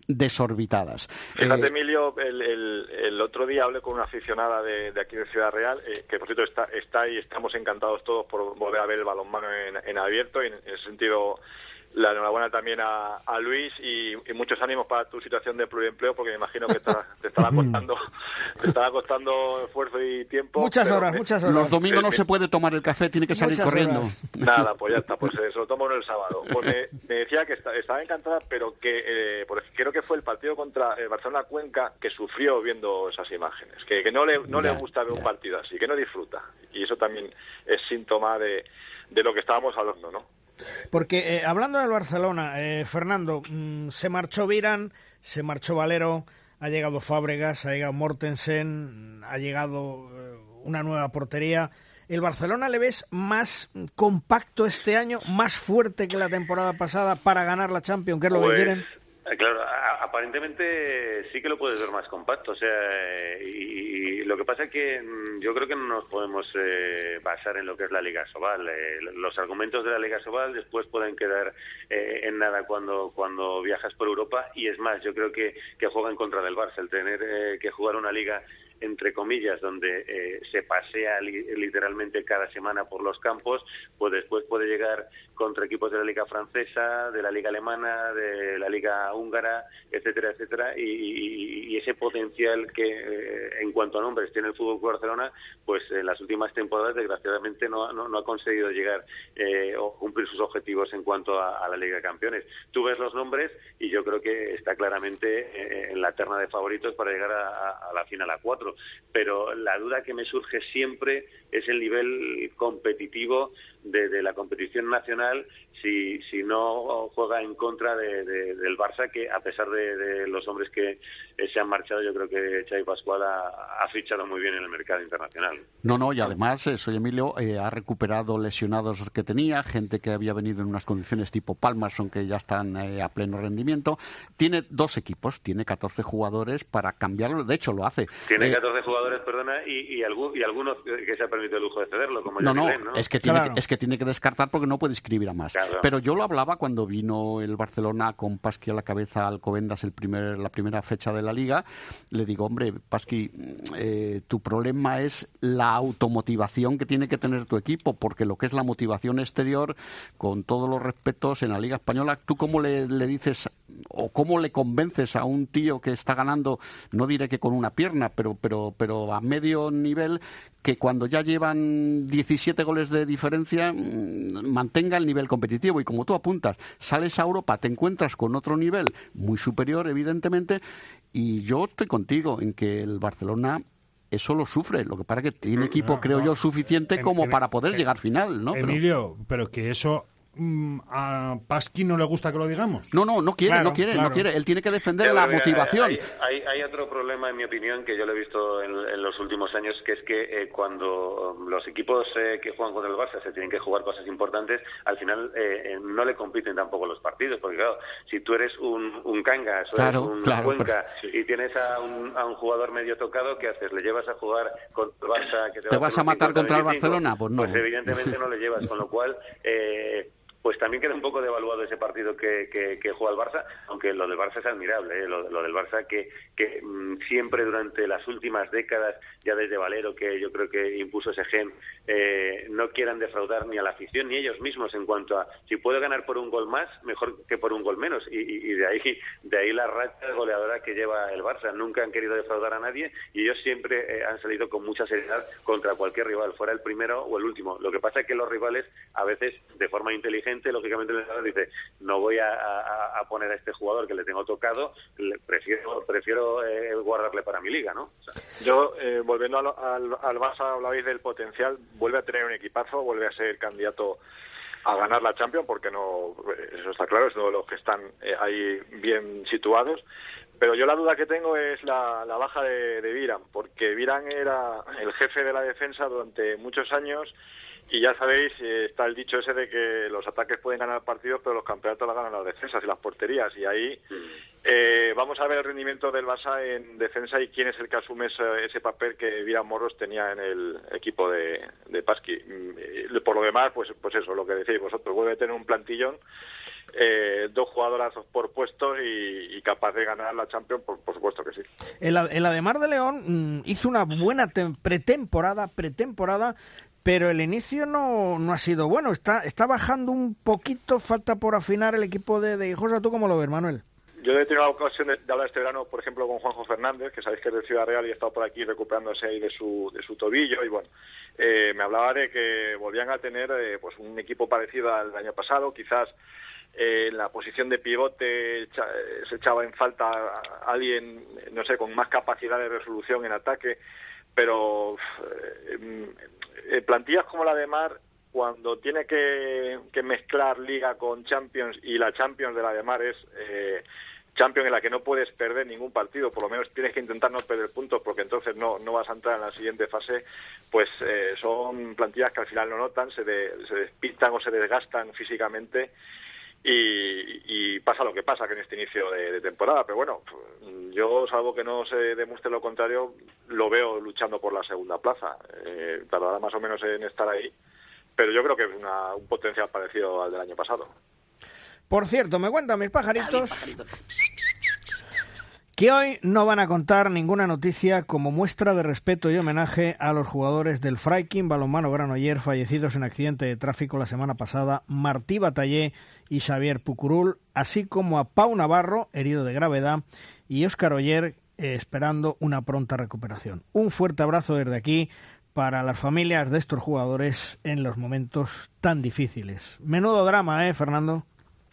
desorbitadas. Fíjate, Eh, Emilio, el, el, el otro día hablé con una aficionada de, de aquí de Ciudad Real, eh, que por cierto está, está y estamos encantados todos por volver a ver el balonmano en, en abierto, y en, en ese sentido la enhorabuena también a, a Luis, y, y muchos ánimos para tu situación de pluriempleo, porque me imagino que está, te estará costando te estará costando esfuerzo y tiempo. Muchas pero horas, me- muchas horas. los domingos no me- se puede tomar el café, tiene que salir Muchas corriendo. horas. Nada, pues ya está, pues eh, se lo tomo en el sábado. Pues me, me decía que está- estaba encantada, pero que eh, por ejemplo, creo que fue el partido contra el Barcelona Cuenca que sufrió viendo esas imágenes, que, que no le no Ya, le gusta ver ya. un partido así, que no disfruta, y eso también es síntoma de, de lo que estábamos hablando, ¿no? Porque eh, hablando del Barcelona, eh, Fernando, mm, se marchó Viran, se marchó Valero, ha llegado Fábregas, ha llegado Mortensen, ha llegado eh, una nueva portería. ¿El Barcelona le ves más compacto este año, más fuerte que la temporada pasada para ganar la Champions, que es lo que Pues, quieren? eh, Claro, a- aparentemente sí que lo puedes ver más compacto, o sea, eh, y, y lo que pasa es que mm, yo creo que no nos podemos eh, basar en lo que es la Liga Sobal. Eh, los argumentos de la Liga Sobal después pueden quedar eh, en nada cuando cuando viajas por Europa, y es más, yo creo que, que juega en contra del Barça el tener eh, que jugar una liga entre comillas, donde eh, se pasea li- literalmente cada semana por los campos, pues después puede llegar contra equipos de la Liga Francesa, de la Liga Alemana, de la Liga Húngara, etcétera, etcétera, y, y- y ese potencial que eh, en cuanto a nombres tiene el Fútbol Club Barcelona, pues en las últimas temporadas desgraciadamente no, no, no ha conseguido llegar eh, o cumplir sus objetivos en cuanto a, a la Liga de Campeones. Tú ves los nombres y yo creo que está claramente eh, en la terna de favoritos para llegar a, a- a la final a cuatro. Pero la duda que me surge siempre es el nivel competitivo de, de la competición nacional, si, si no juega en contra de, de- del Barça, que a pesar de, de los hombres que eh, se han marchado, yo creo que Xavi Pascual ha, ha fichado muy bien en el mercado internacional. No, no, y además, eh, soy Emilio, eh, ha recuperado lesionados que tenía, gente que había venido en unas condiciones tipo Palmerson, que ya están eh, a pleno rendimiento. Tiene dos equipos, tiene catorce jugadores para cambiarlo, de hecho lo hace. Tiene Eh, catorce jugadores, perdona, y, y, algún- y algunos que se ha permitido el lujo de cederlo, como No, Johnny no, Glenn, ¿no? es que tiene Claro. que, es que tiene que descartar porque no puede inscribir a más. Claro. Pero yo lo hablaba cuando vino el Barcelona con Pasqui a la cabeza a Alcobendas el primer, la primera fecha de la Liga. Le digo, hombre, Pasqui, eh, tu problema es la automotivación que tiene que tener tu equipo, porque lo que es la motivación exterior, con todos los respetos en la Liga Española, ¿tú cómo le, le dices o cómo le convences a un tío que está ganando, no diré que con una pierna, pero, pero, pero a medio nivel, que cuando ya llevan diecisiete goles de diferencia mmm, mantenga el nivel competitivo? Y como tú apuntas, sales a Europa, te encuentras con otro nivel muy superior, evidentemente, y yo estoy contigo en que el Barcelona eso lo sufre. Lo que pasa es que tiene equipo, No, creo no. yo, suficiente Em- como em- para poder em- llegar final, ¿no? Pero- Emilio, pero que eso mm, a Pasqui no le gusta que lo digamos. no, no, no quiere, Claro, no quiere, claro. no quiere. Él tiene que defender Yo la creo que motivación. Hay, hay, hay otro problema, en mi opinión, que yo lo he visto en, en los últimos años, que es que eh, cuando los equipos eh, que juegan contra el Barça se tienen que jugar cosas importantes, al final eh, eh, no le compiten tampoco los partidos, porque claro, si tú eres un, un Cangas o Claro, eres un claro, Cuenca pero- y tienes a un, a un jugador medio tocado, ¿qué haces? ¿Le llevas a jugar contra el Barça? Que te, ¿Te va vas a poner matar cincuenta, contra el veinticinco? Barcelona? Pues no. Pues evidentemente no le llevas, con lo cual... Eh, pues también queda un poco devaluado ese partido que, que, que juega el Barça, aunque lo del Barça es admirable, ¿eh? lo, lo del Barça que, que mmm, siempre durante las últimas décadas, ya desde Valero, que yo creo que impuso ese gen, eh, no quieran defraudar ni a la afición ni ellos mismos en cuanto a si puedo ganar por un gol más, mejor que por un gol menos, y, y, y de ahí de ahí la racha goleadora que lleva el Barça. Nunca han querido defraudar a nadie y ellos siempre eh, han salido con mucha seriedad contra cualquier rival, fuera el primero o el último. Lo que pasa es que los rivales, a veces, de forma inteligente, lógicamente el entrenador dice, no voy a, a, a poner a este jugador que le tengo tocado, le, prefiero prefiero eh, guardarle para mi liga, ¿no? O sea, Yo, eh, volviendo al, al, al Barça, hablabais del potencial, vuelve a tener un equipazo, vuelve a ser candidato a ganar la Champions, porque no, eso está claro, es uno de los que están eh, ahí bien situados. Pero yo la duda que tengo es la, la baja de, de Viran, porque Viran era el jefe de la defensa durante muchos años. Y ya sabéis, eh, está el dicho ese de que los ataques pueden ganar partidos, pero los campeonatos los ganan las defensas y las porterías. Y ahí eh, vamos a ver el rendimiento del Barça en defensa y quién es el que asume ese, ese papel que Viran Morros tenía en el equipo de, de Pasqui. Mm, Por lo demás, pues pues eso, lo que decís vosotros, vuelve a tener un plantillón eh, dos jugadoras por puestos y, y capaz de ganar la Champions, por, por supuesto que sí. El, el Ademar de León mmm, hizo una buena pretemporada, pretemporada, pero el inicio no, no ha sido bueno. Está, está bajando un poquito, falta por afinar el equipo de, de Hinojosa. ¿Tú cómo lo ves, Manuel? Yo he tenido la ocasión de, de hablar este verano, por ejemplo, con Juanjo Fernández, que sabéis que es de Ciudad Real y ha estado por aquí recuperándose ahí de su, de su tobillo, y bueno, eh, me hablaba de que volvían a tener eh, pues un equipo parecido al año pasado, quizás eh, en la posición de pivote echa, se echaba en falta a alguien, no sé, con más capacidad de resolución en ataque, pero eh, eh, plantillas como la de Mar, cuando tiene que, que mezclar Liga con Champions, y la Champions de la de Mar es eh, Champions en la que no puedes perder ningún partido, por lo menos tienes que intentar no perder puntos, porque entonces no no vas a entrar en la siguiente fase, pues eh, son plantillas que al final no notan, se, de, se despistan o se desgastan físicamente, y, y pasa lo que pasa que en este inicio de, de temporada. Pero bueno, yo, salvo que no se demuestre lo contrario, lo veo luchando por la segunda plaza. Eh, tardará más o menos en estar ahí, pero yo creo que es una, un potencial parecido al del año pasado. Por cierto, me cuentan mis pajaritos que hoy no van a contar ninguna noticia como muestra de respeto y homenaje a los jugadores del Freiking Balonmano Granollers fallecidos en accidente de tráfico la semana pasada, Martí Batallé y Xavier Pucurul, así como a Pau Navarro, herido de gravedad, y Óscar Oller, eh, esperando una pronta recuperación. Un fuerte abrazo desde aquí para las familias de estos jugadores en los momentos tan difíciles. Menudo drama, ¿eh, Fernando?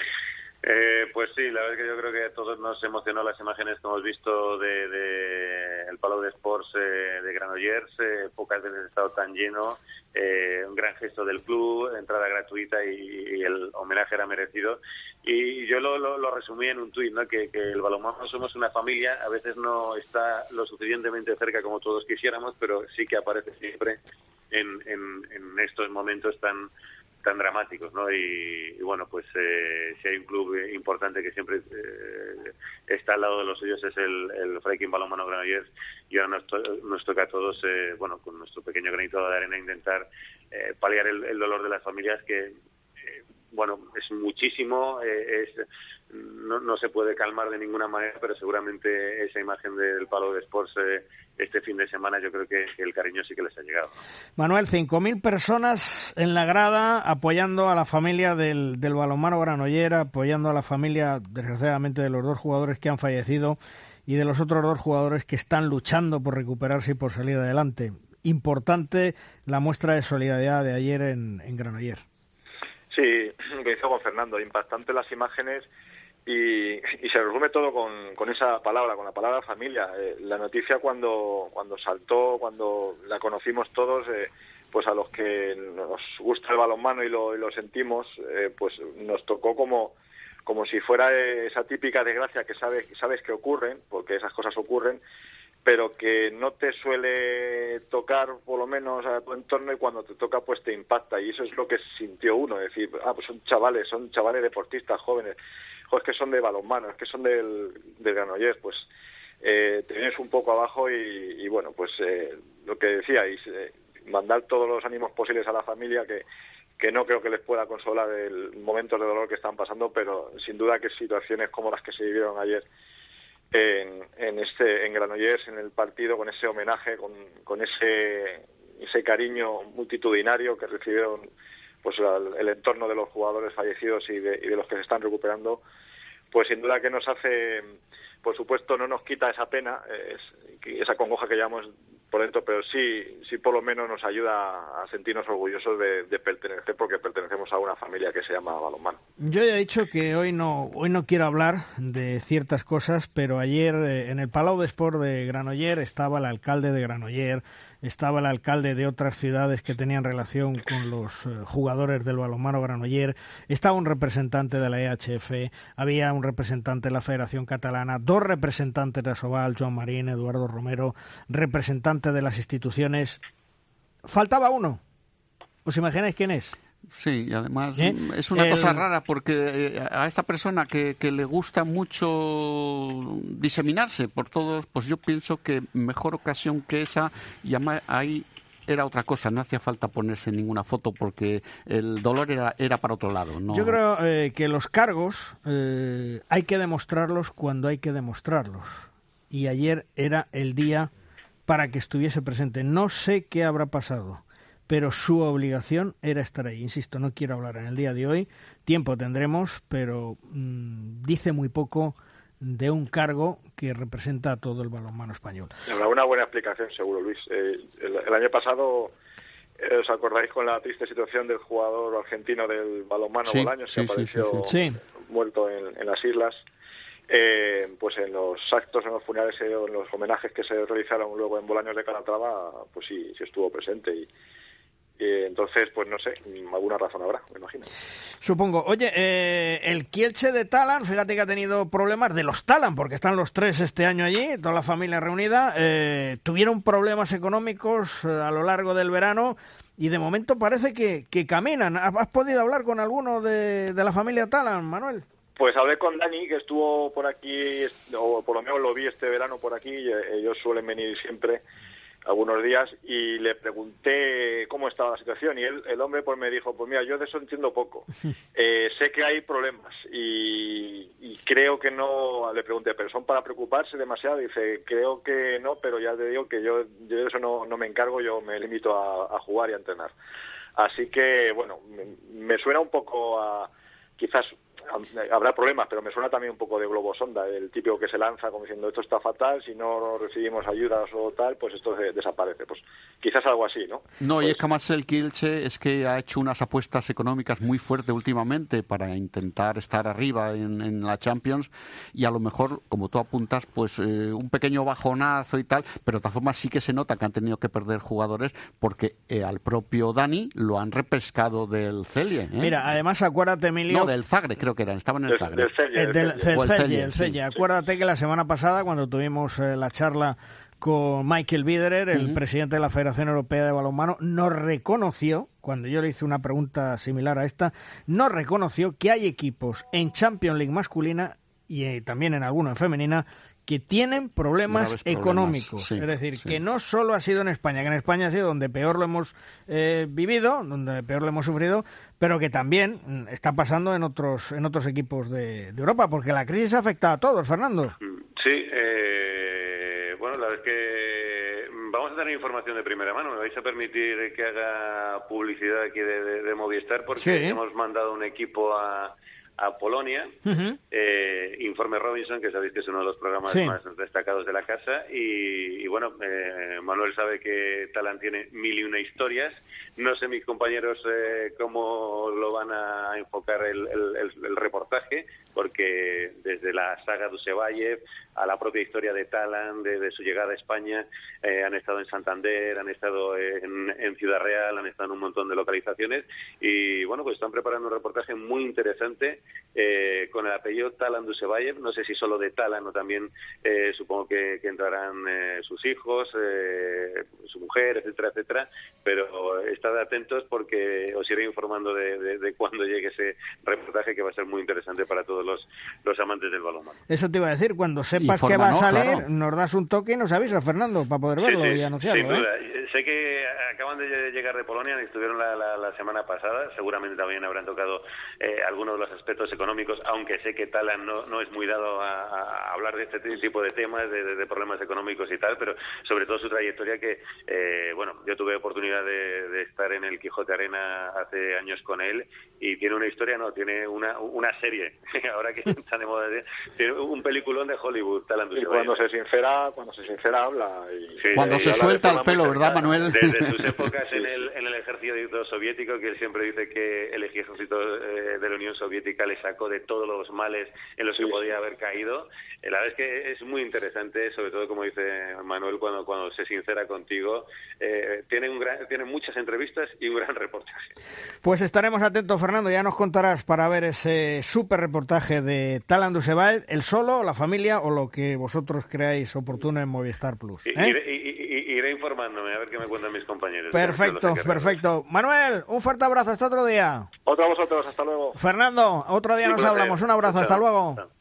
Eh, pues sí, la verdad es que yo creo que a todos nos emocionó las imágenes que hemos visto de, de el Palau de Sports eh, de Granollers. Eh, pocas veces ha estado tan lleno, eh, un gran gesto del club, entrada gratuita, y, y el homenaje era merecido. Y yo lo, lo, lo resumí en un tuit, ¿no? que, que el balonmano somos una familia, a veces no está lo suficientemente cerca como todos quisiéramos, pero sí que aparece siempre en, en, en estos momentos tan tan dramáticos, ¿no? Y, y bueno, pues eh, si hay un club importante que siempre eh, está al lado de los suyos, es el, el Freiking Balonmano Granollers, y ahora nos, to nos toca a todos, eh, bueno, con nuestro pequeño granito de arena, intentar eh, paliar el, el dolor de las familias, que eh, bueno, es muchísimo, eh, es no, no se puede calmar de ninguna manera, pero seguramente esa imagen del Palau de Sports eh, este fin de semana, yo creo que, que el cariño sí que les ha llegado. Manuel, cinco mil personas en la grada apoyando a la familia del, del balonmano Granollers, apoyando a la familia, desgraciadamente, de los dos jugadores que han fallecido y de los otros dos jugadores que están luchando por recuperarse y por salir adelante. Importante la muestra de solidaridad de ayer en, en Granollers. Sí, coincido con Fernando, impactante las imágenes. Y, y se resume todo con, con esa palabra, con la palabra familia. Eh, la noticia cuando cuando saltó, cuando la conocimos todos, eh, pues a los que nos gusta el balonmano y lo, y lo sentimos, eh, pues nos tocó como como si fuera esa típica desgracia que sabes sabes que ocurren, porque esas cosas ocurren, pero que no te suele tocar, por lo menos a tu entorno, y cuando te toca pues te impacta, y eso es lo que sintió uno, es decir, ah, pues son chavales, son chavales deportistas jóvenes, es que son de balonmano, es que son del, del Granollers, pues eh, te vienes un poco abajo y, y bueno, pues eh, lo que decíais, eh, mandar todos los ánimos posibles a la familia, que, que no creo que les pueda consolar el momento de dolor que están pasando, pero sin duda que situaciones como las que se vivieron ayer en, en este en Granollers, en el partido, con ese homenaje, con, con ese, ese cariño multitudinario que recibieron pues el, el entorno de los jugadores fallecidos y de, y de los que se están recuperando, pues sin duda que nos hace, por supuesto no nos quita esa pena, es, esa congoja que llevamos por dentro, pero sí sí por lo menos nos ayuda a sentirnos orgullosos de, de pertenecer, porque pertenecemos a una familia que se llama balonmano. Yo ya he dicho que hoy no hoy no quiero hablar de ciertas cosas, pero ayer eh, en el Palau de Sport de Granollers estaba el alcalde de Granollers, estaba el alcalde de otras ciudades que tenían relación con los eh, jugadores del balonmano Granollers, estaba un representante de la E H F, había un representante de la Federación Catalana, dos representantes de Asobal, Joan Marín, Eduardo Romero, representantes de las instituciones. Faltaba uno. ¿Os imagináis quién es? Sí, y además ¿Eh? es una El... cosa rara, porque a esta persona que, que le gusta mucho diseminarse por todos, pues yo pienso que mejor ocasión que esa, y además hay era otra cosa, no hacía falta ponerse ninguna foto porque el dolor era, era para otro lado. No... Yo creo eh, que los cargos eh, hay que demostrarlos cuando hay que demostrarlos. Y ayer era el día para que estuviese presente. No sé qué habrá pasado, pero su obligación era estar ahí. Insisto, no quiero hablar en el día de hoy, tiempo tendremos, pero mmm, dice muy poco de un cargo que representa a todo el balonmano español. Habrá una buena explicación, seguro, Luis. Eh, el, el año pasado, eh, ¿os acordáis con la triste situación del jugador argentino del balonmano sí, Bolaños, sí, que apareció sí, sí, sí. muerto en, en las islas? Eh, pues en los actos, en los funerales, eh, en los homenajes que se realizaron luego en Bolaños de Calatrava, pues sí, sí estuvo presente y Eh, entonces, pues no sé, alguna razón habrá, me imagino. Supongo. Oye, eh, el Kielce de Talan, fíjate que ha tenido problemas de los Talan, porque están los tres este año allí, toda la familia reunida, eh, tuvieron problemas económicos eh, a lo largo del verano y de momento parece que, que caminan. ¿Has podido hablar con alguno de, de la familia Talan, Manuel? Pues hablé con Dani, que estuvo por aquí, o por lo menos lo vi este verano por aquí, ellos suelen venir siempre algunos días, y le pregunté cómo estaba la situación, y él, el hombre pues me dijo, pues mira, yo de eso entiendo poco, eh, sé que hay problemas y, y creo que no, le pregunté, pero son para preocuparse demasiado, y dice, creo que no, pero ya te digo que yo, yo de eso no, no me encargo, yo me limito a, a jugar y a entrenar. Así que, bueno, me, me suena un poco a, quizás habrá problemas, pero me suena también un poco de globo sonda, el típico que se lanza como diciendo esto está fatal, si no recibimos ayudas o tal, pues esto de, desaparece. Pues quizás algo así, ¿no? No, pues... y es que además el Kielce es que ha hecho unas apuestas económicas muy fuertes últimamente para intentar estar arriba en, en la Champions, y a lo mejor, como tú apuntas, pues eh, un pequeño bajonazo y tal, pero de todas formas sí que se nota que han tenido que perder jugadores porque eh, al propio Dani lo han repescado del Celje. ¿eh? Mira, además acuérdate, Emilio... No, del Zagreb creo que eran, estaban en el Zagreb. Del Celje, el del del Celje, el Celje. Acuérdate que la semana pasada, cuando tuvimos eh, la charla con Michael Biederer, el uh-huh. presidente de la Federación Europea de Balonmano, nos reconoció, cuando yo le hice una pregunta similar a esta, nos reconoció que hay equipos en Champions League masculina y eh, también en alguna en femenina que tienen problemas Graves económicos. Problemas, sí, es decir, sí. que no solo ha sido en España, que en España ha sido donde peor lo hemos eh, vivido, donde peor lo hemos sufrido, pero que también está pasando en otros en otros equipos de, de Europa, porque la crisis afecta a todos, Fernando. Sí, eh, bueno, la verdad es que vamos a tener información de primera mano. Me vais a permitir que haga publicidad aquí de, de, de Movistar, porque sí. hemos mandado un equipo a... a Polonia, uh-huh. eh, Informe Robinson, que sabéis que es uno de los programas sí. más destacados de la casa, y, y bueno, eh, Manuel sabe que Talan tiene mil y una historias. No sé mis compañeros eh, cómo lo van a enfocar el, el, el, el reportaje, porque desde la saga Dusevayev a la propia historia de Talan, de, de su llegada a España, eh, han estado en Santander, han estado en, en Ciudad Real, han estado en un montón de localizaciones, y bueno, pues están preparando un reportaje muy interesante eh, con el apellido Talan Dusevayev. No sé si solo de Talan o también eh, supongo que, que entrarán eh, sus hijos, eh, su mujer, etcétera, etcétera, pero estad atentos porque os iré informando de, de, de cuando llegue ese reportaje, que va a ser muy interesante para todos los, los amantes del balonmano. Eso te iba a decir, cuando sepas Informa, que va a ¿no? salir, Claro. nos das un toque y nos avisas, Fernando, para poder verlo sí, sí, y anunciarlo. sin duda. ¿eh? Sé que acaban de llegar de Polonia, estuvieron la, la, la semana pasada, seguramente también habrán tocado eh, algunos de los aspectos económicos, aunque sé que Talan no, no es muy dado a, a hablar de este tipo de temas, de, de, de problemas económicos y tal, pero sobre todo su trayectoria que, eh, bueno, yo tuve oportunidad de, de estar en el Quijote Arena hace años con él, y tiene una historia, no, tiene una una serie, ahora que está de moda, tiene un peliculón de Hollywood, Talan Dusevayev. Y cuando se sincera, cuando se sincera habla. Y, sí, cuando se suelta el pelo, ¿verdad, Manuel? Desde sus épocas en el, en el ejército soviético, que él siempre dice que el ejército eh, de la Unión Soviética le sacó de todos los males en los que sí. podía haber caído. Eh, la verdad es que es muy interesante, sobre todo como dice Manuel, cuando cuando se sincera contigo. Eh, tiene, un gran, tiene muchas entrevistas y un gran reportaje. Pues estaremos atentos, Fernando, ya nos contarás para ver ese súper reportaje de Talan Dusevayev, el solo, la familia o lo que vosotros creáis oportuno en Movistar Plus. ¿eh? Iré, iré, iré informándome a ver qué me cuentan mis compañeros. Perfecto, perfecto. Manuel, un fuerte abrazo, hasta otro día. Otro a vosotros, hasta luego. Fernando, otro día Sí, nos placer. hablamos, un abrazo, Chao. hasta luego. Chao.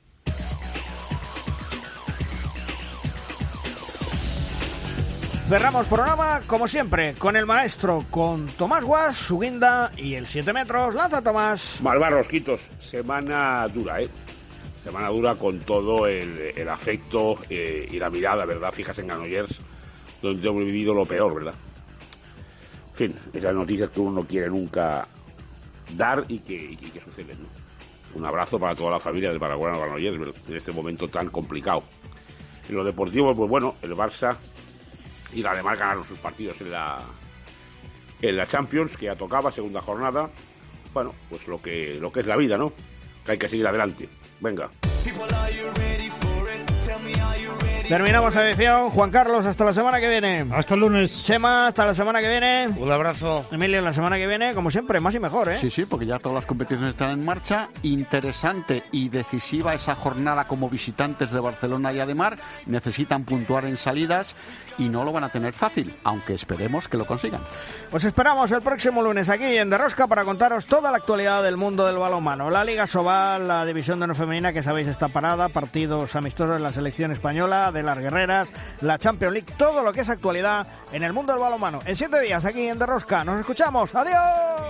Cerramos programa, como siempre, con el maestro, con Tomás Guas, su guinda y el siete metros. Lanza, Tomás. Malvar Rosquitos, semana dura, ¿eh? Semana dura con todo el, el afecto eh, y la mirada, ¿verdad? Fijas en Granollers, donde hemos vivido lo peor, ¿verdad? En fin, esas noticias que uno no quiere nunca dar y que, y que suceden, ¿no? Un abrazo para toda la familia del Paraguay Granollers en este momento tan complicado. En lo deportivo, pues bueno, el Barça y la Ademar ganaron sus partidos en la en la Champions, que ya tocaba, segunda jornada. Bueno, pues lo que lo que es la vida, ¿no? Que hay que seguir adelante. Venga. Terminamos la edición. Juan Carlos, hasta la semana que viene. Hasta el lunes. Chema, hasta la semana que viene. Un abrazo. Emilio, la semana que viene, como siempre, más y mejor, ¿eh? Sí, sí, porque ya todas las competiciones están en marcha. Interesante y decisiva esa jornada como visitantes de Barcelona y Ademar. Necesitan puntuar en salidas y no lo van a tener fácil, aunque esperemos que lo consigan. Pues esperamos el próximo lunes aquí en De Rosca para contaros toda la actualidad del mundo del balonmano. La Liga Sobal, la división de honor femenina, que sabéis está parada, partidos amistosos de la selección española, de las guerreras, la Champions League, todo lo que es actualidad en el mundo del balonmano. En siete días aquí en De Rosca. Nos escuchamos. ¡Adiós!